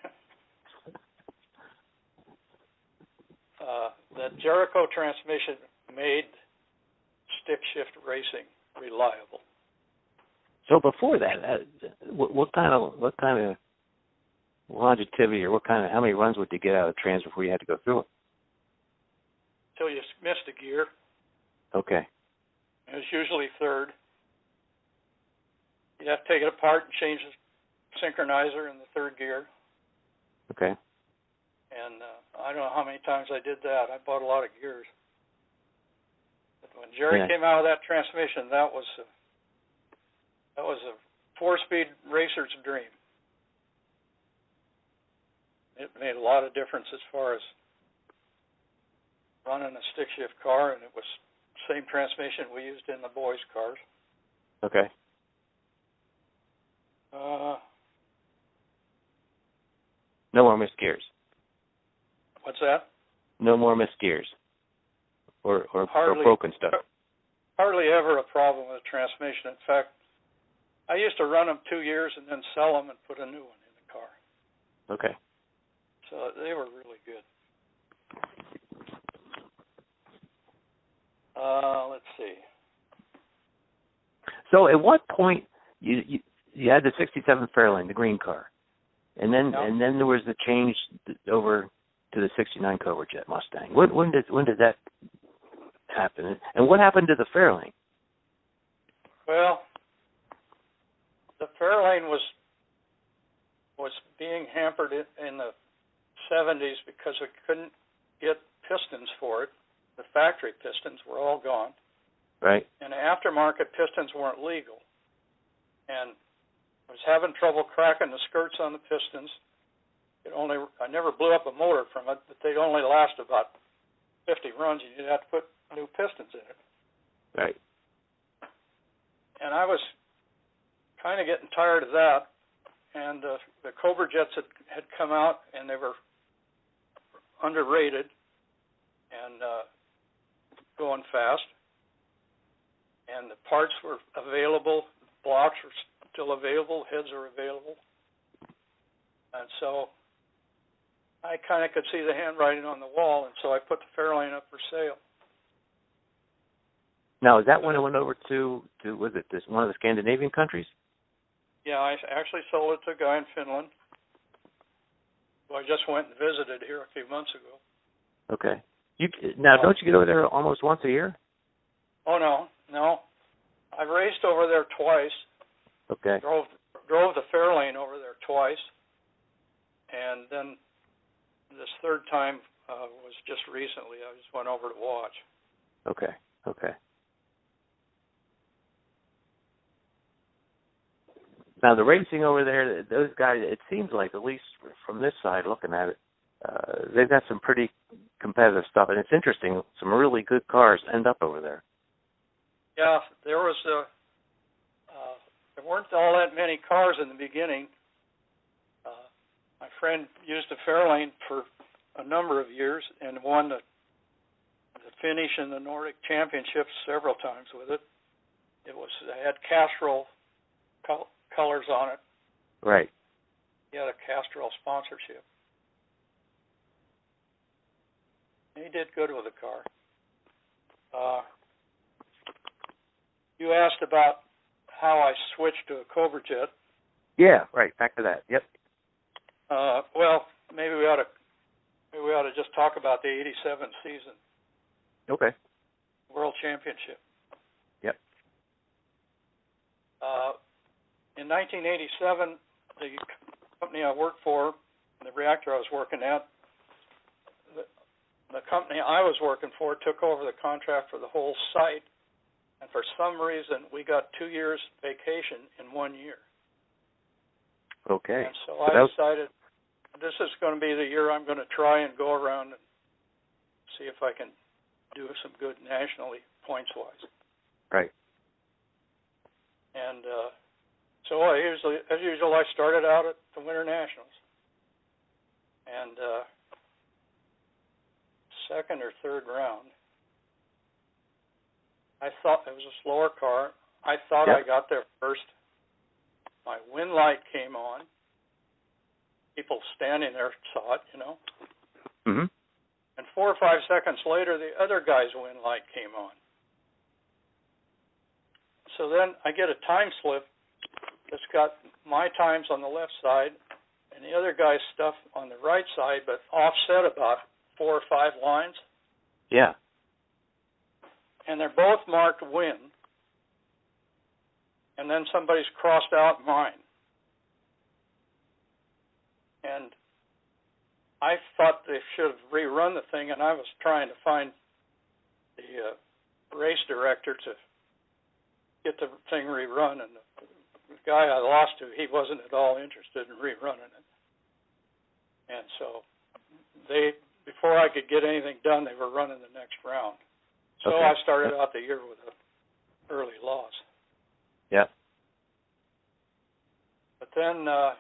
uh, the Jericho transmission made stick shift racing reliable. So before that, uh, what, what kind of what kind of longevity or what kind of how many runs would you get out of the trans before you had to go through it? Till you missed a gear. Okay. It was usually third. You'd have to take it apart and change the synchronizer in the third gear. Okay. And uh, I don't know how many times I did that. I bought a lot of gears. But when Jerry yeah. came out of that transmission, that was a, that was a four-speed racer's dream. It made a lot of difference as far as running a stick shift car, and it was the same transmission we used in the boys' cars. Okay. Uh, no more missed gears. What's that? No more missed gears. Or or, hardly, or broken stuff. Hardly ever a problem with the transmission. In fact, I used to run them two years and then sell them and put a new one in the car. Okay. So they were really good. Uh, let's see. So at what point you you, you had the sixty-seven Fairlane, the green car, and then yeah. and then there was the change over to the sixty-nine Cobra Jet Mustang. When when did when did that happen? And what happened to the Fairlane? Well, the Fairlane was was being hampered in the seventies because we couldn't get pistons for it. The factory pistons were all gone. Right. And the aftermarket pistons weren't legal. And I was having trouble cracking the skirts on the pistons. It only I never blew up a motor from it, but they'd only last about fifty runs, and you'd have to put new pistons in it. Right. And I was kind of getting tired of that. And uh, the Cobra Jets had, had come out, and they were underrated. And uh, going fast, and the parts were available, blocks were still available, heads are available, and so I kind of could see the handwriting on the wall, and so I put the Fairlane up for sale. Now, is that when it went over to, to was it this one of the Scandinavian countries? Yeah, I actually sold it to a guy in Finland who I just went and visited here a few months ago. Okay. You now, don't you get over there almost once a year? Oh, no, no. I've raced over there twice. Okay. Drove drove the Fairlane over there twice, and then this third time uh, was just recently. I just went over to watch. Okay. Okay. Now, the racing over there, those guys, it seems like, at least from this side looking at it, uh, they've got some pretty competitive stuff. And it's interesting, some really good cars end up over there. Yeah, there was a, uh, there weren't all that many cars in the beginning. Uh, my friend used a Fairlane for a number of years and won the, the Finnish and the Nordic championships several times with it. It was it had Castrol col- colors on it. Right. He had a Castrol sponsorship. He did good with the car. Uh, you asked about how I switched to a Cobra Jet. Yeah, right. Back to that. Yep. Uh, well, maybe we ought to maybe we ought to just talk about the eighty-seven season. Okay. World Championship. Yep. Uh, in nineteen eighty-seven, the company I worked for, the reactor I was working at, the, the company I was working for took over the contract for the whole site, and for some reason we got two years vacation in one year. Okay. And so, so I was... decided this is going to be the year I'm going to try and go around and see if I can do some good nationally, points-wise. Right. And uh, so I usually, as usual, I started out at the Winter Nationals. And uh, second or third round, I thought it was a slower car. I thought yep. I got there first. My wind light came on. People standing there saw it, you know. Mm-hmm. And four or five seconds later, the other guy's wind light came on. So then I get a time slip that's got my times on the left side and the other guy's stuff on the right side, but offset about four or five lines. Yeah. And they're both marked win. And then somebody's crossed out mine. And I thought they should have rerun the thing, and I was trying to find the uh, race director to get the thing rerun, and the, the guy I lost to, he wasn't at all interested in rerunning it. And so they, before I could get anything done, they were running the next round. So okay. I started out the year with an early loss. Yeah. But then uh,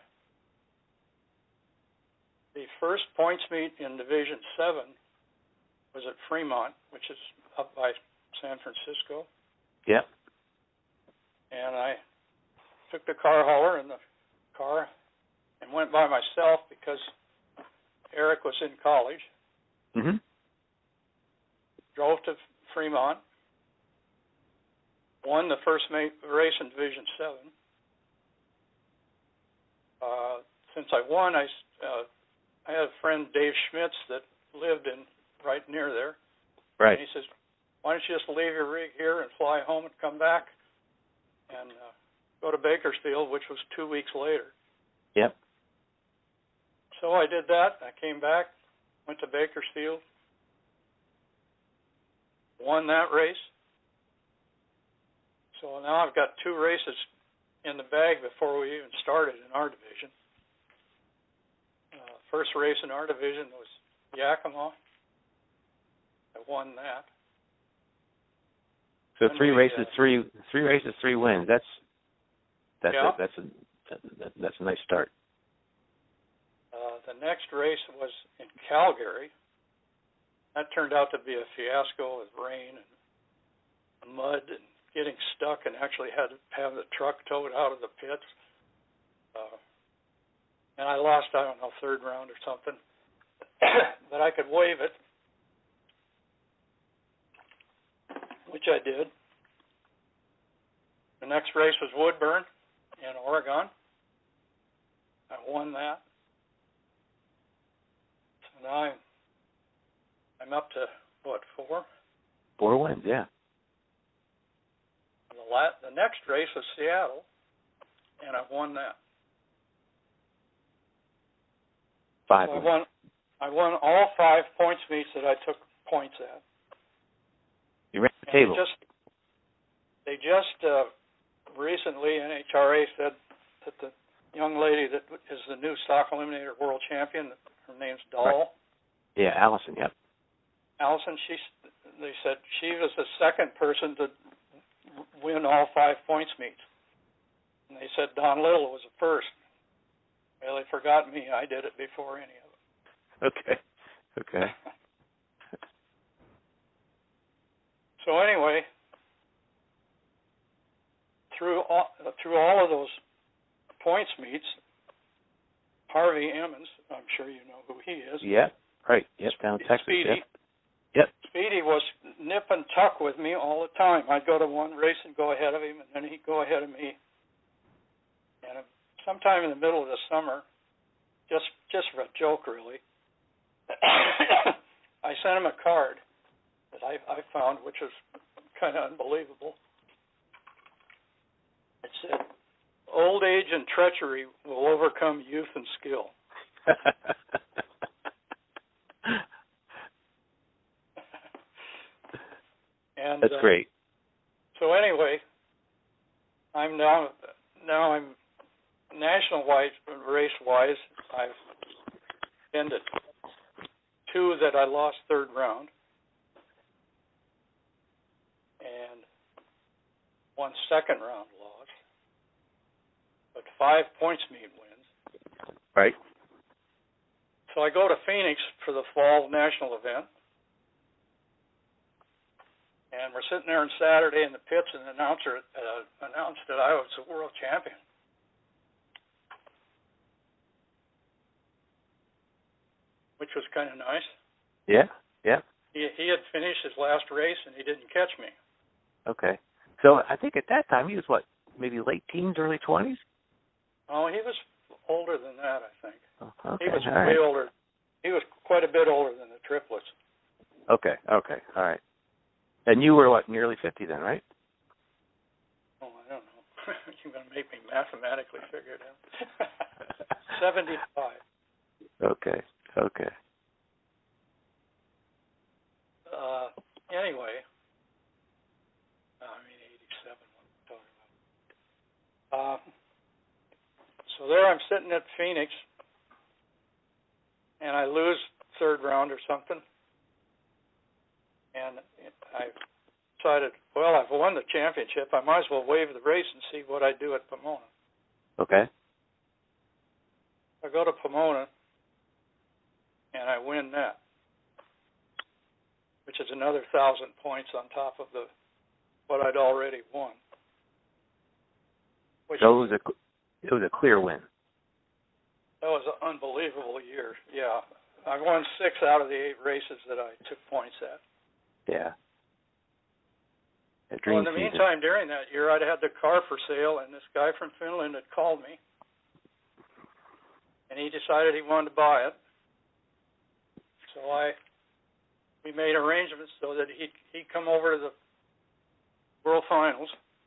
the first points meet in Division seven was at Fremont, which is up by San Francisco. Yeah. And I took the car hauler in the car and went by myself because Eric was in college. Mm-hmm. Drove to Fremont. Won the first ma- race in Division seven. Uh, since I won, I, uh, I had a friend, Dave Schmitz, that lived in right near there. Right. And he says, why don't you just leave your rig here and fly home and come back and uh, go to Bakersfield, which was two weeks later. Yep. So I did that. I came back, went to Bakersfield, won that race. So now I've got two races in the bag before we even started in our division. Uh, first race in our division was Yakima. I won that. So And three we, races, uh, three three races, three wins. That's that's yeah. a, that's a that, that's a nice start. Uh, the next race was in Calgary, that turned out to be a fiasco with rain and mud and getting stuck, and actually had to have the truck towed out of the pits. Uh, and I lost, I don't know, third round or something. But I could waive it, which I did. The next race was Woodburn in Oregon. I won that. So now I'm, I'm up to, what, four? Four wins, yeah. The, la- the next race was Seattle, and I won that. Five So I wins. won, I won all five points meets that I took points at. You ran the And table. They just, they just uh, recently, N H R A said that the young lady that is the new stock eliminator world champion, her name's Dahl. Right. Yeah, Allison, yep. Allison, she, they said she was the second person to win all five points meets. And they said Don Little was the first. Well, they forgot me. I did it before any of them. Okay. Okay. So anyway, through all, through all of those points meets, Harvey Emmons, I'm sure you know who he is. Yeah. Right. Yep. Down in Texas. Speedy. Yep. Yep. Speedy was nip and tuck with me all the time. I'd go to one race and go ahead of him, and then he'd go ahead of me. And sometime in the middle of the summer, just just for a joke, really, I sent him a card that I, I found, which was kind of unbelievable. It said, "Old age and treachery will overcome youth and skill." And, That's uh, great. So anyway, I'm now now I'm national wise race wise. I've been to two that I lost third round, and one second round loss, but five points meet wins. Right. So I go to Phoenix for the fall national event. And we're sitting there on Saturday in the pits, and the announcer uh, announced that I was the world champion. Which was kind of nice. Yeah. Yeah. He he had finished his last race, and he didn't catch me. Okay. So I think at that time he was what, maybe late teens, early twenties? Oh, he was older than that, I think. Oh, okay. He was All way right. older. He was quite a bit older than the triplets. Okay. Okay. All right. And you were what, nearly fifty then, right? Oh, I don't know. You're going to make me mathematically figure it out. seventy-five. Okay. Okay. Uh, anyway, I mean eighty-seven. What I'm talking about. Uh, so there, I'm sitting at Phoenix, and I lose third round or something, and I decided, well, I've won the championship. I might as well waive the race and see what I do at Pomona. Okay. I go to Pomona, and I win that, which is another thousand points on top of the what I'd already won. Which So it was a it was a clear win. That was an unbelievable year. Yeah, I won six out of the eight races that I took points at. Yeah. A Well, dream in the season. meantime, during that year, I'd had the car for sale, and this guy from Finland had called me, and he decided he wanted to buy it. So I, we made arrangements so that he'd, he'd come over to the World Finals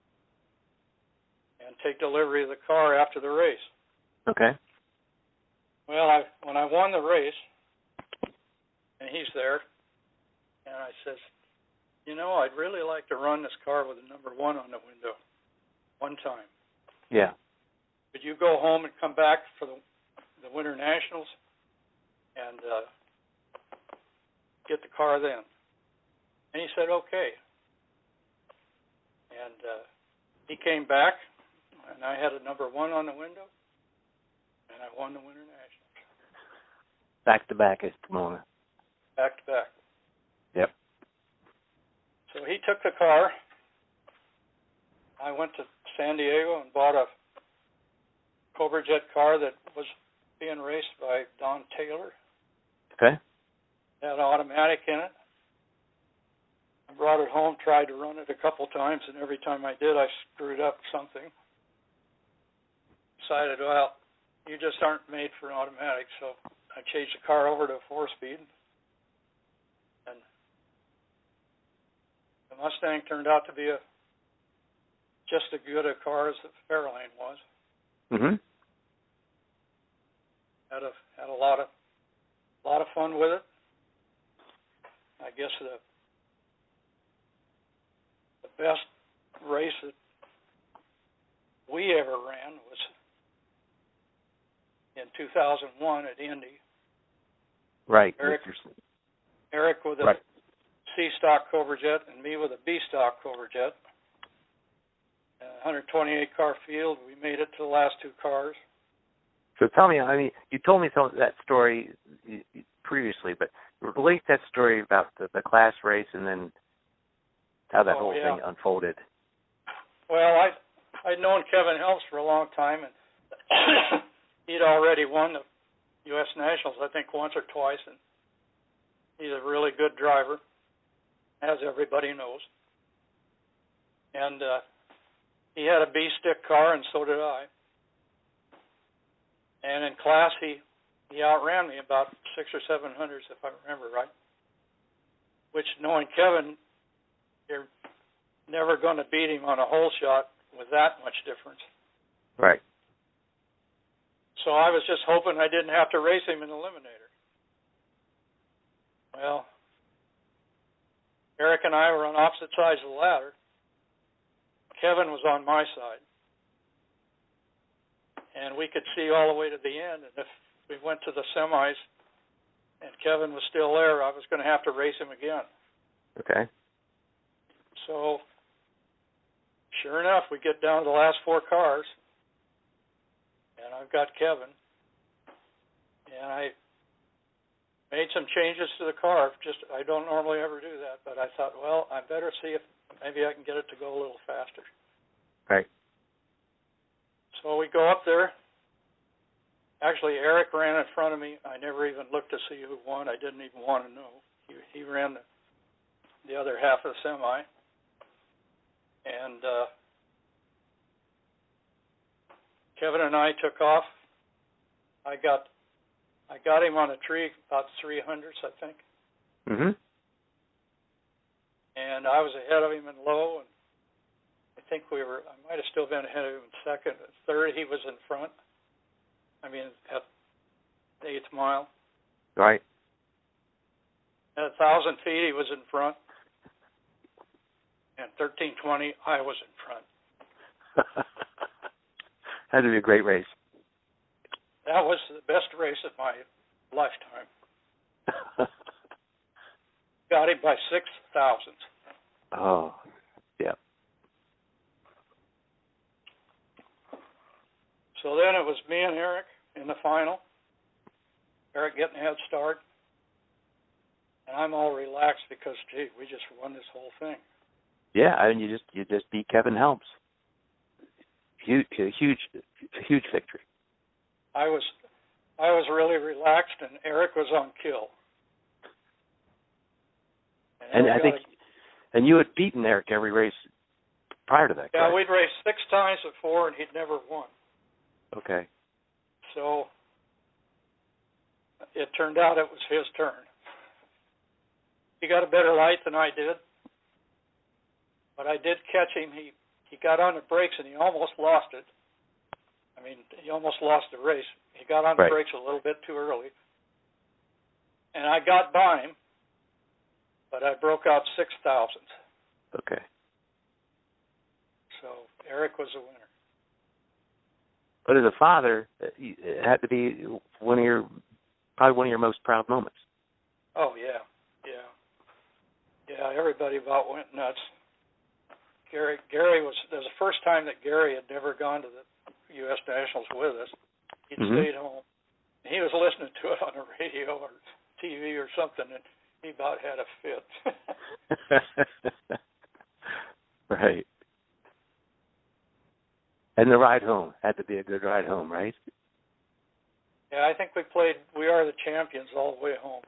and take delivery of the car after the race. Okay. Well, I, when I won the race, and he's there, and I says, you know, I'd really like to run this car with a number one on the window one time. Yeah. Could you go home and come back for the, the Winter Nationals and uh, get the car then? And he said, okay. And uh, he came back, and I had a number one on the window, and I won the Winter Nationals. Back to back at Pomona. Back to back. Yep. So he took the car. I went to San Diego and bought a Cobra Jet car that was being raced by Don Taylor. Okay. Had an automatic in it. I brought it home, tried to run it a couple times, and every time I did, I screwed up something. Decided, well, you just aren't made for an automatic, so I changed the car over to a four-speed. And the Mustang turned out to be a just as good a car as the Fairlane was. Mm-hmm. Had a had a lot of lot of fun with it. I guess the the best race that we ever ran was in two thousand one at Indy. Right. Eric, Eric with a right. C stock Cobra Jet and me with a B stock Cobra Jet. A one hundred twenty-eight car field. We made it to the last two cars. So tell me, I mean, you told me some of that story previously, but relate that story about the, the class race and then how that oh, whole yeah. thing unfolded. Well, I I'd known Kevin Helps for a long time, and he'd already won the U S Nationals, I think, once or twice, and he's a really good driver, as everybody knows. And uh, he had a B-stick car, and so did I. And in class, he, he outran me about six or seven hundreds, if I remember right. Which, knowing Kevin, you're never going to beat him on a hole shot with that much difference. Right. So I was just hoping I didn't have to race him in the Eliminator. Well, Eric and I were on opposite sides of the ladder. Kevin was on my side. And we could see all the way to the end. And if we went to the semis and Kevin was still there, I was going to have to race him again. Okay. So, sure enough, we get down to the last four cars. And I've got Kevin. And I made some changes to the car. Just I don't normally ever do that, but I thought, well, I better see if maybe I can get it to go a little faster. Right. So we go up there. Actually, Eric ran in front of me. I never even looked to see who won. I didn't even want to know. He, he ran the, the other half of the semi. And uh, Kevin and I took off. I got I got him on a tree about three hundredths, I think. Mm-hmm. And I was ahead of him in low, and I think we were, I might have still been ahead of him in second. At third, he was in front. I mean, at the eighth mile. Right. At a thousand feet, he was in front. And thirteen twenty, I was in front. Had to be a great race. That was the best race of my lifetime. Got him by six thousandths. Oh, yeah. So then it was me and Eric in the final. Eric getting a head start. And I'm all relaxed because, gee, we just won this whole thing. Yeah, I mean, you just you just beat Kevin Helms. Huge, huge, huge victory. I was, I was really relaxed, and Eric was on kill. And, and I think, a, and you had beaten Eric every race prior to that. Yeah, correct? we'd raced six times before, and he'd never won. Okay. So it turned out it was his turn. He got a better light than I did, but I did catch him. He he got on the brakes, and he almost lost it. I mean, he almost lost the race. He got on the right. brakes a little bit too early, and I got by him, but I broke out six thousandths. Okay. So Eric was the winner. But as a father, it had to be one of your, probably one of your most proud moments. Oh, yeah, yeah. Yeah, everybody about went nuts. Gary Gary was, it was the first time that Gary had never gone to the U S Nationals with us. He'd mm-hmm. stayed home. And he was listening to it on the radio or T V or something, and he about had a fit. Right. And the ride home had to be a good ride home, right? Yeah, I think we played We Are the Champions all the way home.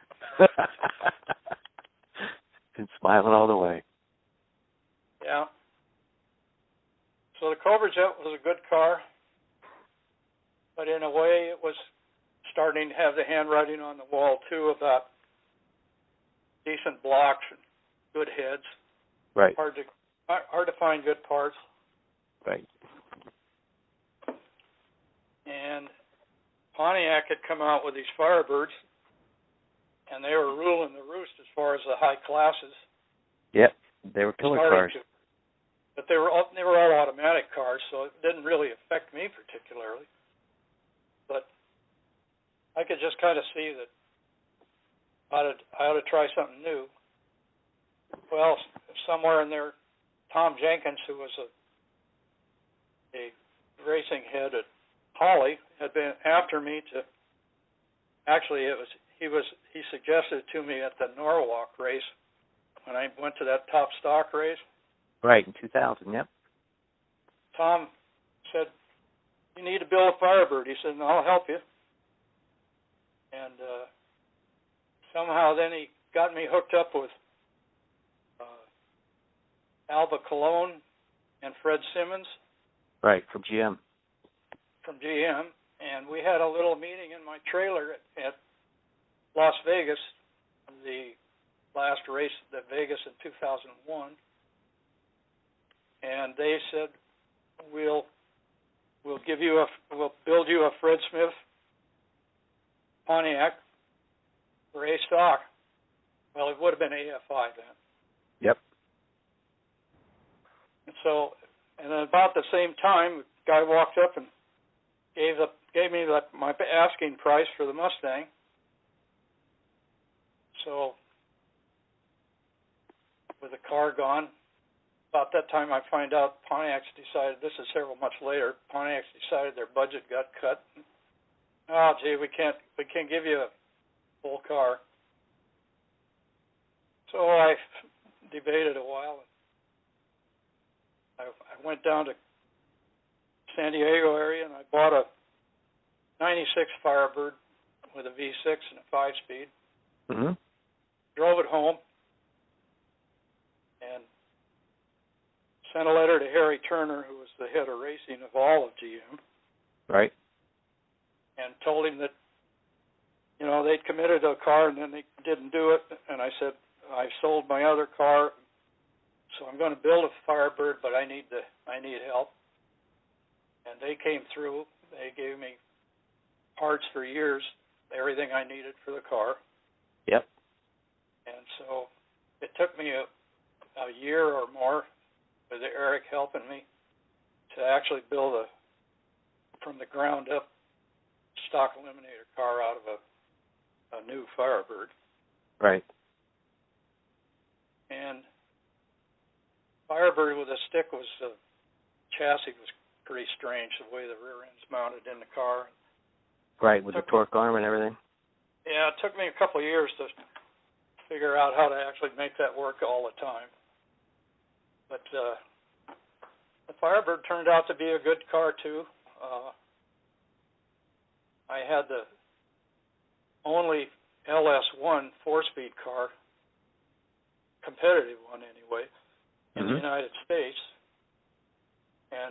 And smiling all the way. Yeah. So the Cobra Jet was a good car, but in a way it was starting to have the handwriting on the wall, too, about decent blocks and good heads. Right. Hard to hard to find good parts. Right. And Pontiac had come out with these Firebirds, and they were ruling the roost as far as the high classes. Yep, they were killer cars. To, but they were all, they were all automatic cars, so it didn't really affect me particularly. But I could just kind of see that I ought to, I ought to try something new. Well, somewhere in there, Tom Jenkins, who was a a racing head at Holly, had been after me to. Actually, it was he was he suggested to me at the Norwalk race when I went to that top stock race. Right, in two thousand. Yep. Tom said, "You need to build a Firebird." He said, "And I'll help you." And uh, somehow then he got me hooked up with uh, Alba Cologne and Fred Simmons. Right, from G M. From G M, and we had a little meeting in my trailer at, at Las Vegas, the last race at Vegas in two thousand one, and they said, "We'll we'll give you a we'll build you a Fred Smith Pontiac for A stock." Well, it would have been A F I then. Yep. And so, and then about the same time, the guy walked up and gave the gave me the, my asking price for the Mustang. So, with the car gone, about that time I find out Pontiac's decided, this is several months later, Pontiac's decided their budget got cut. Oh, gee, we can't we can't give you a full car. So I debated a while. I, I went down to San Diego area and I bought a ninety-six Firebird with a V six and a five-speed. Mm-hmm. Drove it home and sent a letter to Harry Turner, who was the head of racing of all of G M. Right. And told him that, you know, they'd committed to a car and then they didn't do it. And I said, I've sold my other car, so I'm going to build a Firebird, but I need the I need help. And they came through. They gave me parts for years, everything I needed for the car. Yep. And so it took me a, a year or more with Eric helping me to actually build a, from the ground up, stock eliminator car out of a, a new Firebird. Right. And Firebird with a stick was, the chassis was pretty strange, the way the rear end's mounted in the car. Right, with the torque arm and everything. Yeah, it took me a couple of years to figure out how to actually make that work all the time. But uh, the Firebird turned out to be a good car, too. Uh, I had the only L S one four-speed car, competitive one anyway, in mm-hmm. the United States. And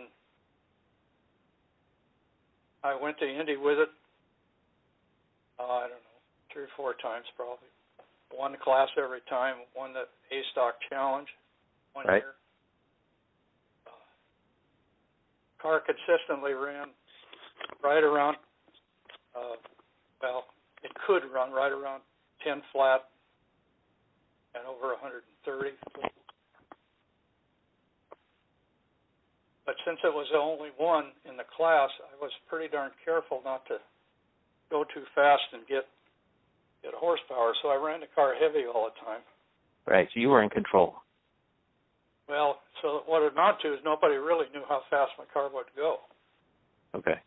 I went to Indy with it, uh, I don't know, three or four times probably. Won the class every time, won the A-Stock Challenge one right. year. Uh, car consistently ran right around, uh, well, it could run right around ten flat and over one hundred thirty. But since it was the only one in the class, I was pretty darn careful not to go too fast and get get horsepower. So I ran the car heavy all the time. Right. So you were in control. Well, so what it amounted to is nobody really knew how fast my car would go. Okay.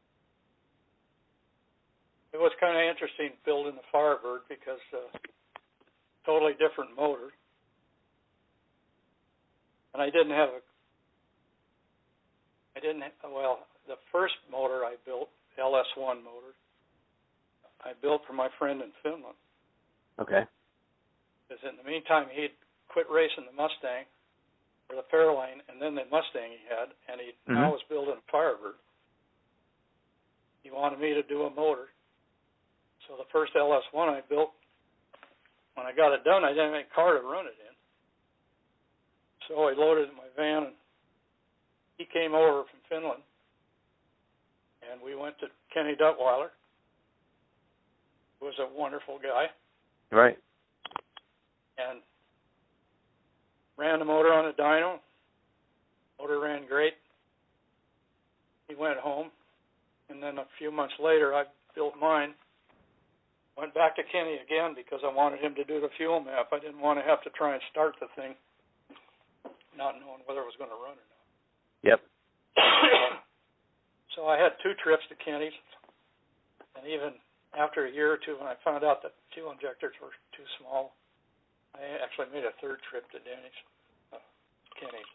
It was kind of interesting building the Firebird because uh, totally different motor. And I didn't have a, I didn't, have, well, the first motor I built, L S one motor, I built for my friend in Finland. Okay. Because in the meantime, he'd quit racing the Mustang, or the Fairlane, and then the Mustang he had, and he mm-hmm. now was building a Firebird. He wanted me to do a motor. So the first L S one I built, when I got it done, I didn't have any car to run it in. So I loaded it in my van, and he came over from Finland, and we went to Kenny Duttweiler, who was a wonderful guy. Right. And ran the motor on a dyno. Motor ran great. He went home, and then a few months later, I built mine. Went back to Kenny again because I wanted him to do the fuel map. I didn't want to have to try and start the thing, not knowing whether it was going to run or not. Yep. So I had two trips to Kenny's, and even after a year or two, when I found out that fuel injectors were too small, I actually made a third trip to Denny's, uh, Kenny's.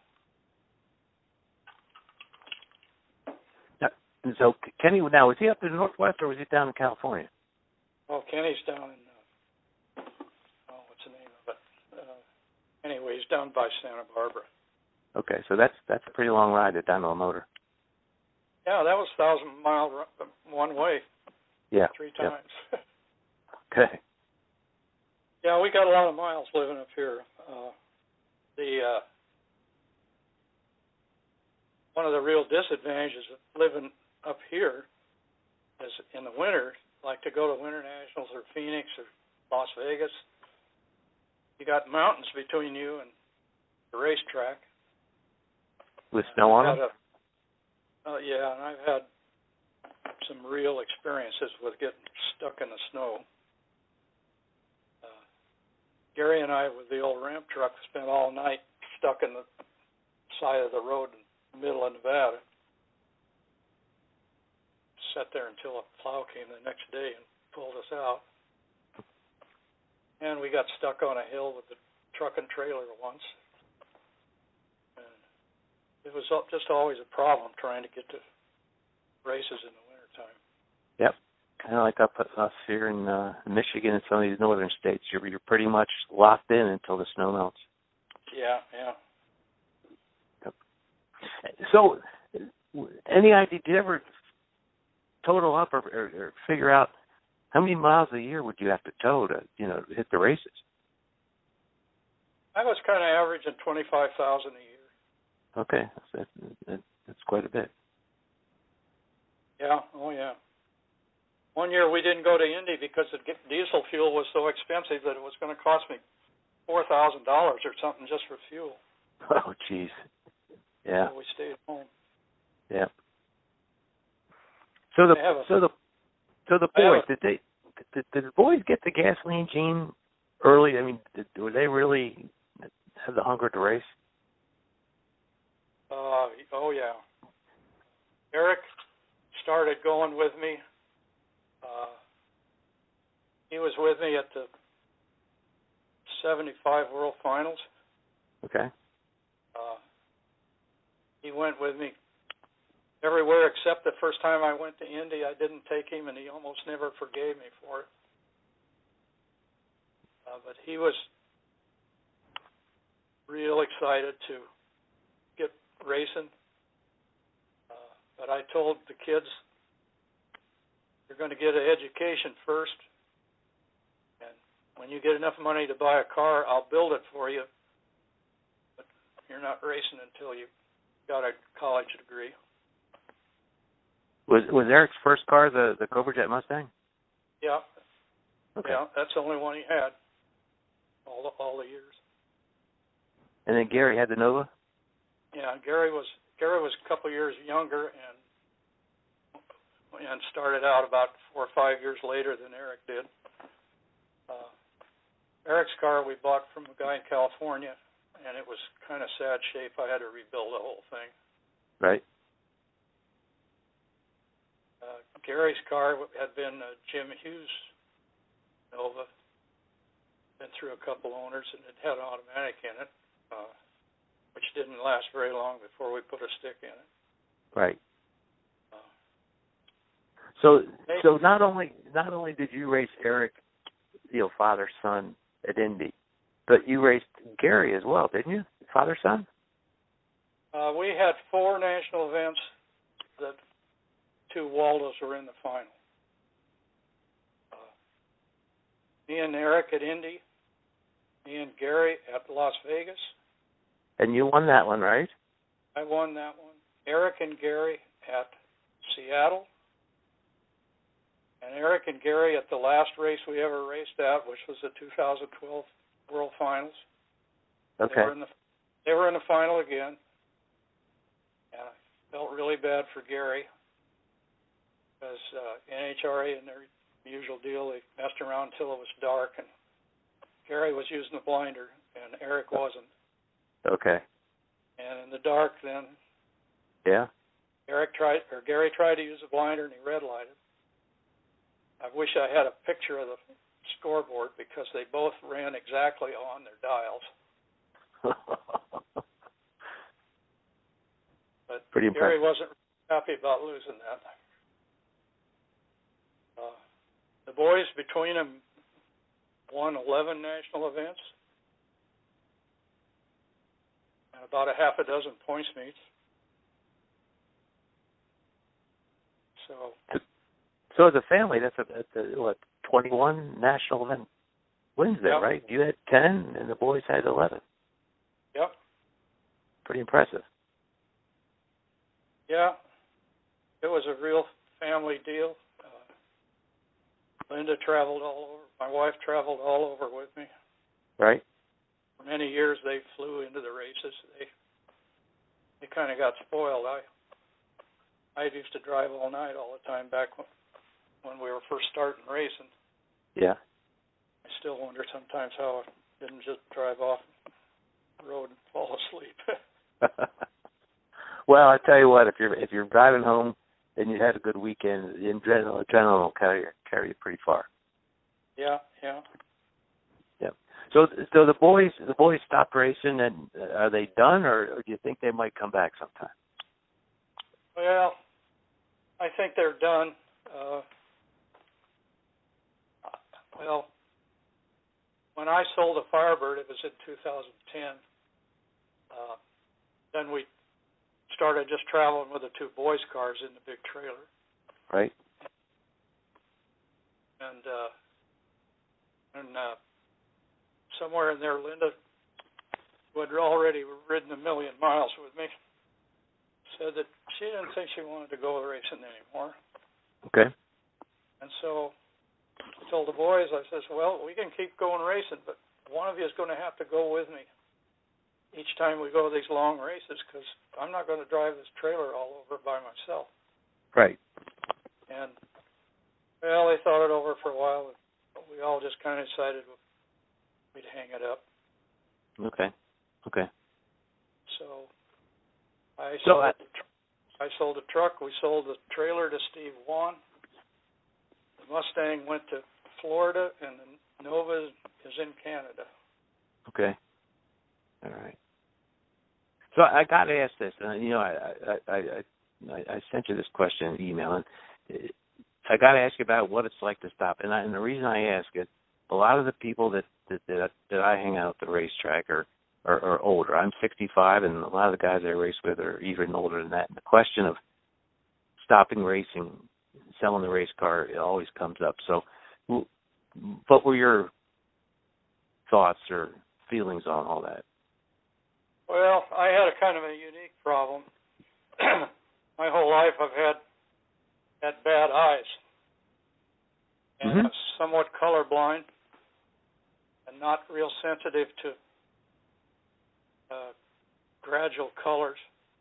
Now, so Kenny, now was he up in the Northwest or was he down in California? Oh, Kenny's down in, uh, oh, what's the name of it? Uh, anyway, he's down by Santa Barbara. Okay, so that's that's a pretty long ride to dyno a motor. Yeah, that was a thousand mile one way. Yeah. Three times. Yep. Okay. Yeah, we got a lot of miles living up here. Uh, the uh, one of the real disadvantages of living up here is in the winter, like to go to Winter Nationals or Phoenix or Las Vegas, you got mountains between you and the racetrack. With snow on them? Uh, yeah, and I've had some real experiences with getting stuck in the snow. Uh, Gary and I, with the old ramp truck, spent all night stuck in the side of the road in the middle of Nevada. Sat there until a plow came the next day and pulled us out. And we got stuck on a hill with the truck and trailer once. And it was just always a problem trying to get to races in the wintertime. Yep. Kind of like up us here in uh, Michigan and some of these northern states. You're, you're pretty much locked in until the snow melts. Yeah, yeah. Yep. So, any idea, did you ever total up or, or, or figure out how many miles a year would you have to tow to, you know, hit the races? I was kind of averaging twenty-five thousand a year. Okay, that's, that's, that's quite a bit. Yeah, oh yeah. One year we didn't go to Indy because the diesel fuel was so expensive that it was going to cost me four thousand dollars or something just for fuel. Oh, jeez. Yeah. So we stayed home. Yeah. So the a, so the so the boys a, did they did, did the boys get the gasoline gene early? I mean, did, were they really have the hunger to race? Uh, oh yeah. Eric started going with me. Uh, he was with me at the seventy-five World Finals. Okay. Uh, he went with me everywhere except the first time I went to Indy. I didn't take him, and he almost never forgave me for it. Uh, but he was real excited to get racing. Uh, but I told the kids, you're going to get an education first, and when you get enough money to buy a car, I'll build it for you. But you're not racing until you got a college degree. Was was Eric's first car the the Cobra Jet Mustang? Yeah. Okay. Yeah, that's the only one he had all the, all the years. And then Gary had the Nova? Yeah, Gary was Gary was a couple of years younger and and started out about four or five years later than Eric did. Uh, Eric's car we bought from a guy in California, and it was kind of sad shape. I had to rebuild the whole thing. Right. Uh, Gary's car had been a Jim Hughes Nova. been through a couple owners, and it had an automatic in it, uh, which didn't last very long before we put a stick in it. Right. Uh, so, so not only not only did you race Eric, you know, father son at Indy, but you raced Gary as well, didn't you? Father son. Uh, we had four national events that two Waldos were in the final. Uh, me and Eric at Indy, me and Gary at Las Vegas. And you won that one, right? I won that one. Eric and Gary at Seattle. And Eric and Gary at the last race we ever raced at, which was the two thousand twelve World Finals. Okay. They were in the, they were in the final again. And I felt really bad for Gary because uh, N H R A and their usual deal, they messed around until it was dark, and Gary was using the blinder, and Eric wasn't. Okay. And in the dark, then yeah, Eric tried, or Gary tried to use a blinder, and he red lighted. I wish I had a picture of the scoreboard because they both ran exactly on their dials. But pretty Gary impressive. wasn't happy about losing that. Uh, the boys between them won eleven national events and about a half a dozen points meets. So, so as a family, that's a, that's a what twenty-one national event wins there, yep. right? You had ten, and the boys had eleven. Yep. Pretty impressive. Yeah, it was a real family deal. Uh, Linda traveled all over. My wife traveled all over with me. Right. For many years, they flew into the races. They they kind of got spoiled. I I used to drive all night all the time back when, when we were first starting racing. Yeah. I still wonder sometimes how I didn't just drive off the road and fall asleep. Well, I tell you what, if you're if you're driving home and you had a good weekend, the adrenaline, adrenaline will carry you, carry you pretty far. Yeah, yeah. Yeah. So, so the boys the boys stopped racing, and uh, are they done, or, or do you think they might come back sometime? Well, I think they're done. Uh, well, when I sold the Firebird, it was in two thousand ten. Uh, then we started just traveling with the two boys' cars in the big trailer. Right. And uh, and uh, somewhere in there, Linda, who had already ridden a million miles with me, said that she didn't think she wanted to go racing anymore. Okay. And so I told the boys, I says, well, we can keep going racing, but one of you is going to have to go with me each time we go to these long races, because I'm not going to drive this trailer all over by myself. Right. And, well, they thought it over for a while, and we all just kind of decided we'd hang it up. Okay. Okay. So I so sold, I, the tr- I sold the truck. We sold the trailer to Steve Wan. The Mustang went to Florida, and the Nova is in Canada. Okay. All right. So I got to ask this. Uh, you know, I I, I I I sent you this question in email, and I got to ask you about what it's like to stop. And, I, and the reason I ask it, a lot of the people that that that, that I hang out at the racetrack are, are are older. I'm sixty-five, and a lot of the guys I race with are even older than that. And the question of stopping racing, selling the race car, it always comes up. So, what were your thoughts or feelings on all that? Well, I had a kind of a unique problem. My whole life I've had had bad eyes, and mm-hmm. I'm somewhat colorblind and not real sensitive to uh, gradual colors.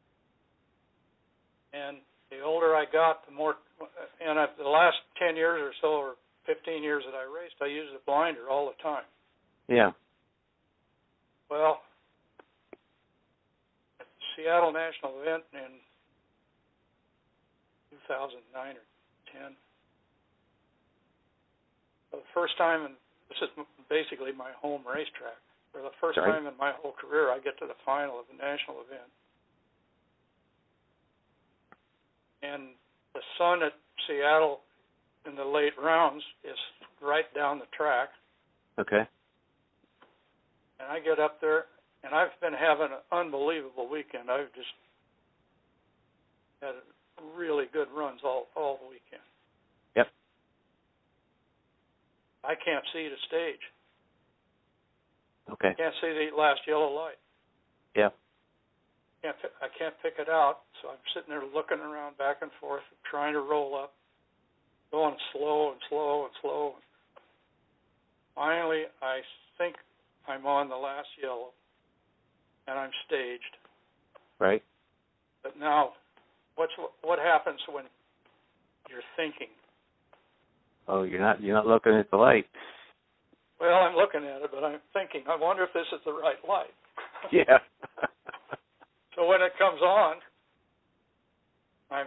And the older I got, the more, and I've, the last ten years or so, or fifteen years that I raced, I used a blinder all the time. Yeah. Well, Seattle National event in two thousand nine or ten. For the first time in This is basically my home racetrack. For the first Sorry? time in my whole career, I get to the final of a national event. And the sun at Seattle in the late rounds is right down the track. Okay. And I get up there, and I've been having an unbelievable weekend. I've just had really good runs all, all the weekend. Yep. I can't see the stage. Okay. Can't see the last yellow light. Yeah. Can't I can't pick it out, so I'm sitting there looking around back and forth, trying to roll up, going slow and slow and slow. Finally, I think I'm on the last yellow, and I'm staged. Right. But now, what's what happens when you're thinking? Oh, you're not you're not looking at the light. Well, I'm looking at it, but I'm thinking, I wonder if this is the right light. Yeah. So when it comes on, I'm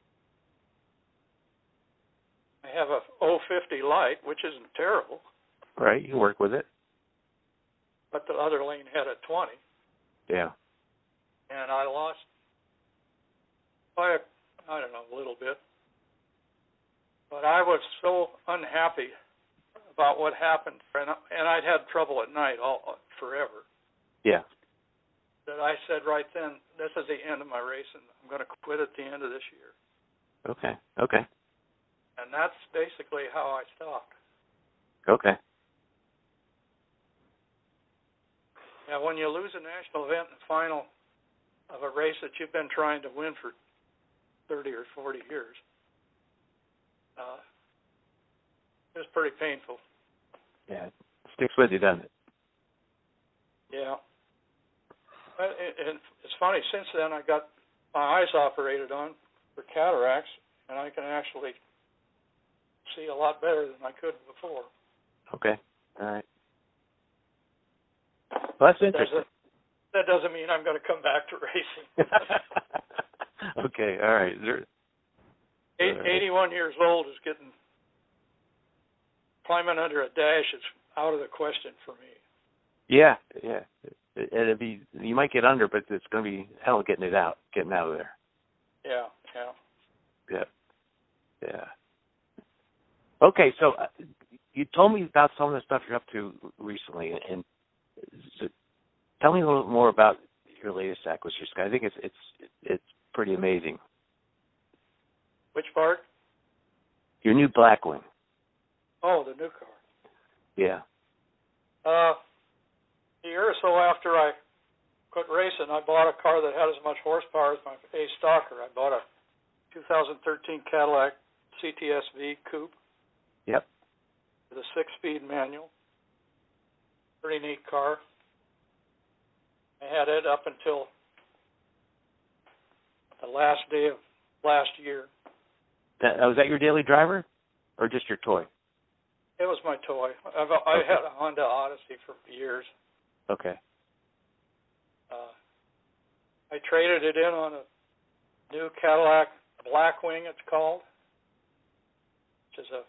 I have a oh fifty light, which isn't terrible. Right. You work with it. But the other lane had a twenty. Yeah. And I lost by, I don't know, a little bit. But I was so unhappy about what happened, and, and I'd had trouble at night all forever. Yeah. That I said right then, this is the end of my race, and I'm going to quit at the end of this year. Okay. Okay. And that's basically how I stopped. Okay. Now, when you lose a national event in the final of a race that you've been trying to win for thirty or forty years, uh, it was pretty painful. Yeah. It sticks with you, doesn't it? Yeah. And it's funny, since then I got my eyes operated on for cataracts, and I can actually see a lot better than I could before. Okay. All right. Well, that's interesting. That doesn't mean I'm going to come back to racing. Okay. All right. There, Eight, eighty-one years old is getting, climbing under a dash is out of the question for me. Yeah. Yeah. It'd be, you might get under, but it's going to be hell getting it out, getting out of there. Yeah, yeah. Yeah. Yeah. Okay, so uh, you told me about some of the stuff you're up to recently, and so tell me a little more about your latest acquisition. I think it's it's it's pretty amazing. Which part? Your new Blackwing. Oh, the new car. Yeah. Uh, a year or so after I quit racing, I bought a car that had as much horsepower as my A Stalker. I bought a two thousand thirteen Cadillac C T S V coupe. Yep. With a six-speed manual. Pretty neat car. I had it up until the last day of last year. That, was that your daily driver, or just your toy? It was my toy. I've, I Okay. had a Honda Odyssey for years. Okay. Uh, I traded it in on a new Cadillac Blackwing, it's called, which is a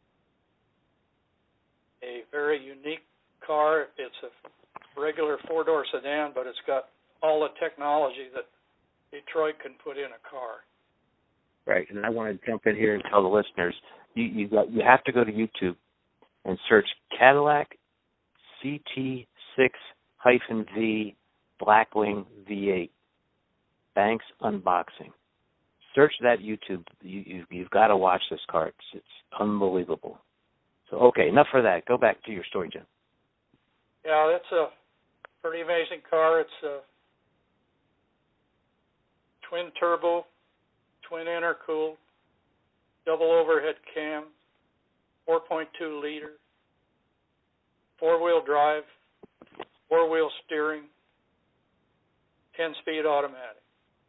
a very unique car. It's a regular four-door sedan, but it's got all the technology that Detroit can put in a car. Right, and I want to jump in here and tell the listeners, you you, got, you have to go to YouTube and search Cadillac C T six V Blackwing V eight Banks Unboxing. Search that YouTube. You, you, you've got to watch this car. It's, it's unbelievable. So, okay, enough for that. Go back to your story, Jim. Yeah, it's a pretty amazing car. It's a twin turbo, twin intercooled, double overhead cam, four point two liter, four-wheel drive, four-wheel steering, ten-speed automatic.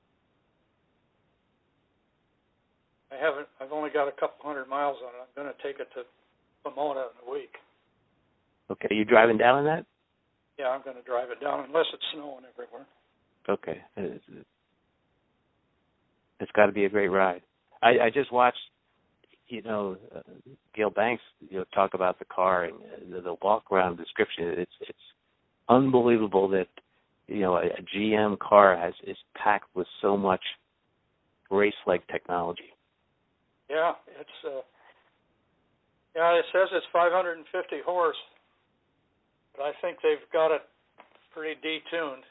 I haven't. I've only got a couple hundred miles on it. I'm going to take it to Pomona in a week. Okay, you driving down in that? Yeah, I'm going to drive it down unless it's snowing everywhere. Okay. It's, it's got to be a great ride. I, I just watched you know, uh, Gail Banks, you know, talk about the car and uh, the, the walk-around description. It's it's unbelievable that, you know, a, a G M car has is packed with so much race-like technology. Yeah, it's uh, yeah. It says it's five hundred fifty horse, but I think they've got it pretty detuned.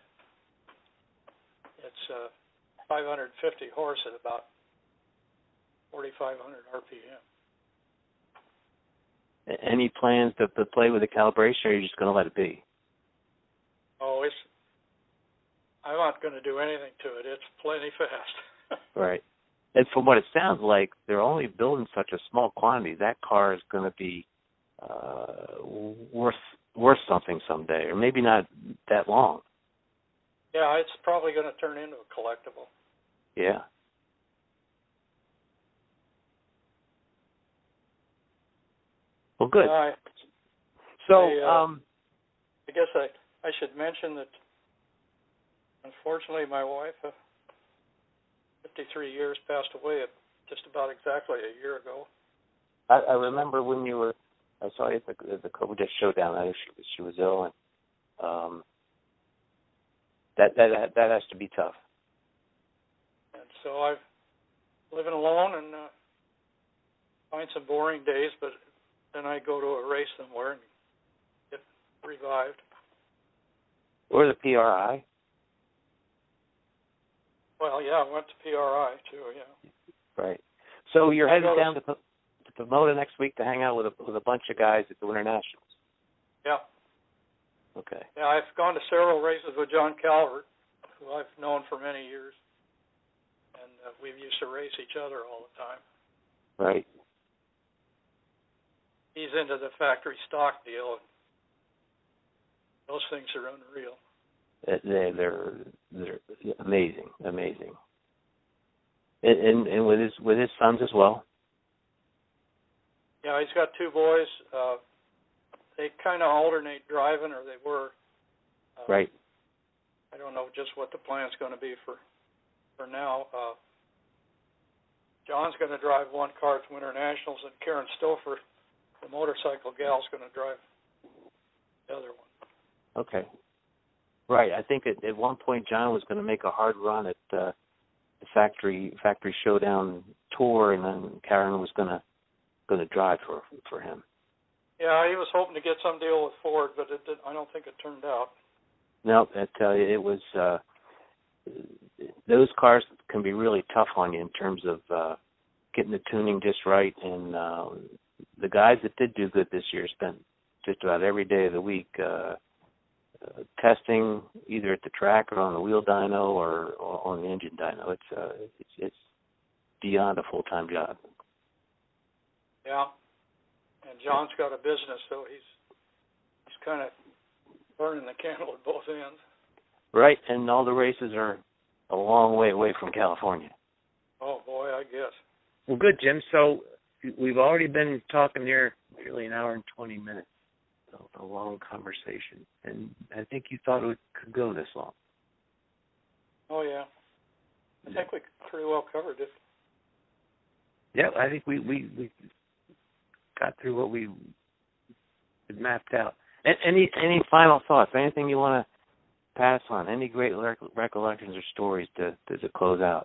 It's uh, five hundred fifty horse at about forty-five hundred R P M. Any plans to, to play with the calibration, or are you just going to let it be? Oh, it's. I'm not going to do anything to it. It's plenty fast. Right. And from what it sounds like, they're only building such a small quantity. That car is going to be uh, worth worth something someday, or maybe not that long. Yeah, it's probably going to turn into a collectible. Yeah. Well, good. Uh, so, I, uh, um, I guess I, I should mention that, unfortunately, my wife, uh, fifty-three years, passed away just about exactly a year ago. I, I remember when you were, I saw you at the, at the Cobra Showdown. I, she, she was ill, and um, that that that has to be tough. And so I'm living alone and uh, find some boring days, but then I go to a race somewhere and get revived. Or the P R I. Well, yeah, I went to P R I too. Yeah. Right. So you're I headed go to- down to, to Pomona next week to hang out with a, with a bunch of guys at the Winter Nationals. Yeah. Okay. Yeah, I've gone to several races with John Calvert, who I've known for many years, and uh, we used to race each other all the time. Right. He's into the factory stock deal, and those things are unreal. They're they're, they're amazing, amazing. And, and and with his with his sons as well. Yeah, he's got two boys. Uh, they kind of alternate driving, or they were. Uh, Right. I don't know just what the plan's going to be for for now. Uh, John's going to drive one car at the Winter Nationals, and Karen Stouffer, the motorcycle gal, is going to drive the other one. Okay. Right. I think at, at one point John was going to make a hard run at uh, the factory factory showdown tour, and then Karen was going to going to drive for for him. Yeah, he was hoping to get some deal with Ford, but it did, I don't think it turned out. No, I tell you, it was. Uh, those cars can be really tough on you in terms of uh, getting the tuning just right, and uh, the guys that did do good this year spent just about every day of the week uh, uh, testing either at the track or on the wheel dyno or, or on the engine dyno. It's uh, it's, it's beyond a full-time job. Yeah, and John's got a business, so he's he's kind of burning the candle at both ends. Right, and all the races are a long way away from California. Oh boy, I guess. Well, good, Jim. So we've already been talking here nearly an hour and twenty minutes. A long conversation, and I think you thought it could go this long. Oh yeah, I think we pretty well covered it. Yeah, I think we we, we got through what we had mapped out. And any any final thoughts? Anything you want to pass on? Any great recollections or stories to, to to close out?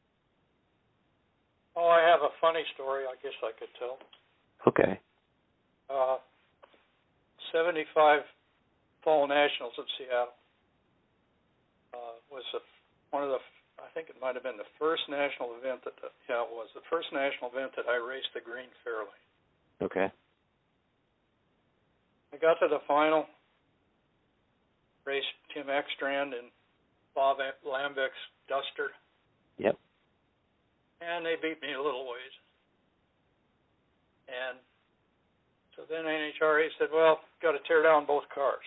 Oh, I have a funny story. I guess I could tell. Okay. Uh, seventy-five Fall Nationals in Seattle uh, was a, one of the, I think it might have been the first national event that, the, yeah, it was the first national event that I raced the green fairly. Okay. I got to the final, raced Tim Ekstrand and Bob Lambick's Duster. Yep. And they beat me a little ways. And so then N H R A said, well, got to tear down both cars.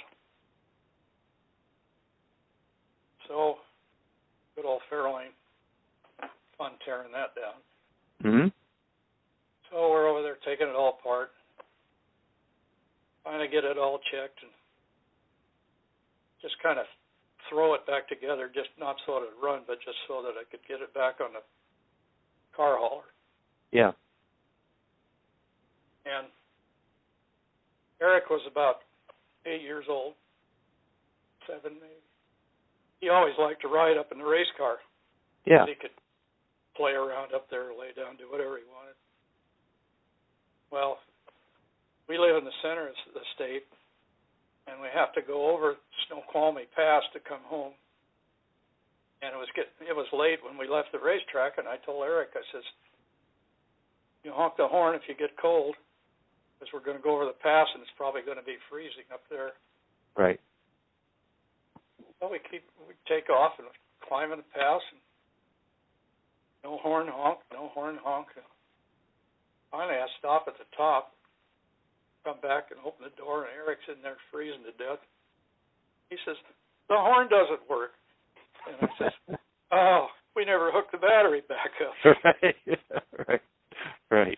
So, good old Fairlane, fun tearing that down. Mm-hmm. So we're over there taking it all apart, trying to get it all checked and just kind of throw it back together, just not so that it run, but just so that I could get it back on the car hauler. Yeah. And Eric was about eight years old, seven maybe. He always liked to ride up in the race car. Yeah. He could play around up there, lay down, do whatever he wanted. Well, we live in the center of the state, and we have to go over Snoqualmie Pass to come home. And it was get, it was late when we left the racetrack, and I told Eric, I says, you honk the horn if you get cold, because we're going to go over the pass, and it's probably going to be freezing up there. Right. So we keep we take off and climb in the pass, and no horn honk, no horn honk. Finally, I stop at the top, come back and open the door, and Eric's in there freezing to death. He says, the horn doesn't work. And I says, oh, we never hooked the battery back up. Right, right, right.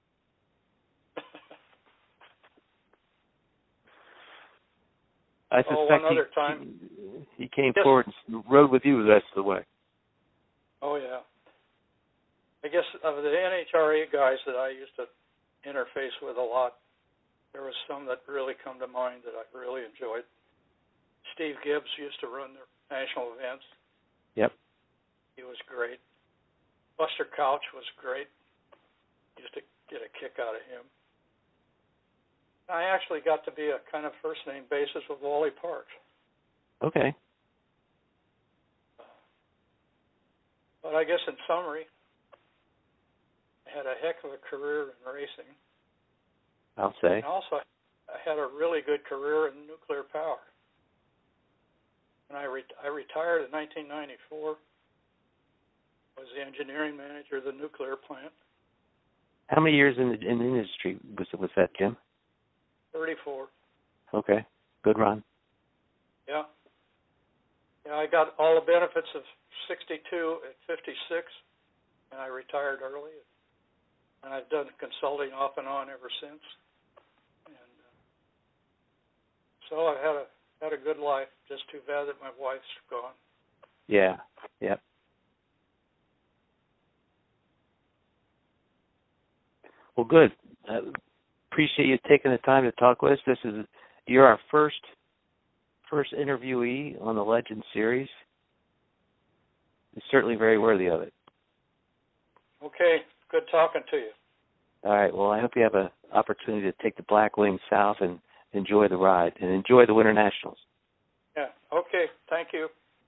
I suspect oh, one he, other time. He, he came yes. forward and rode with you the rest of the way. Oh, yeah. I guess of the N H R A guys that I used to interface with a lot, there was some that really come to mind that I really enjoyed. Steve Gibbs used to run the national events. Yep. He was great. Buster Couch was great. Used to get a kick out of him. I actually got to be a kind of first-name basis with Wally Parks. Okay. But I guess in summary, I had a heck of a career in racing. I'll say. And also, I had a really good career in nuclear power. And I, re- I retired in nineteen ninety-four, was the engineering manager of the nuclear plant. How many years in the, in the industry was, was that, Jim? thirty-four. Okay. Good run. Yeah. Yeah, I got all the benefits of sixty-two at fifty-six, and I retired early. And I've done consulting off and on ever since. And uh, so I had a had a good life. Just too bad that my wife's gone. Yeah. Yep. Well, good. Uh, appreciate you taking the time to talk with us. This is you're our first first interviewee on the Legend Series. It's certainly very worthy of it. Okay, good talking to you. All right. Well, I hope you have an opportunity to take the Blackwing south and enjoy the ride and enjoy the Winter Nationals. Yeah. Okay. Thank you.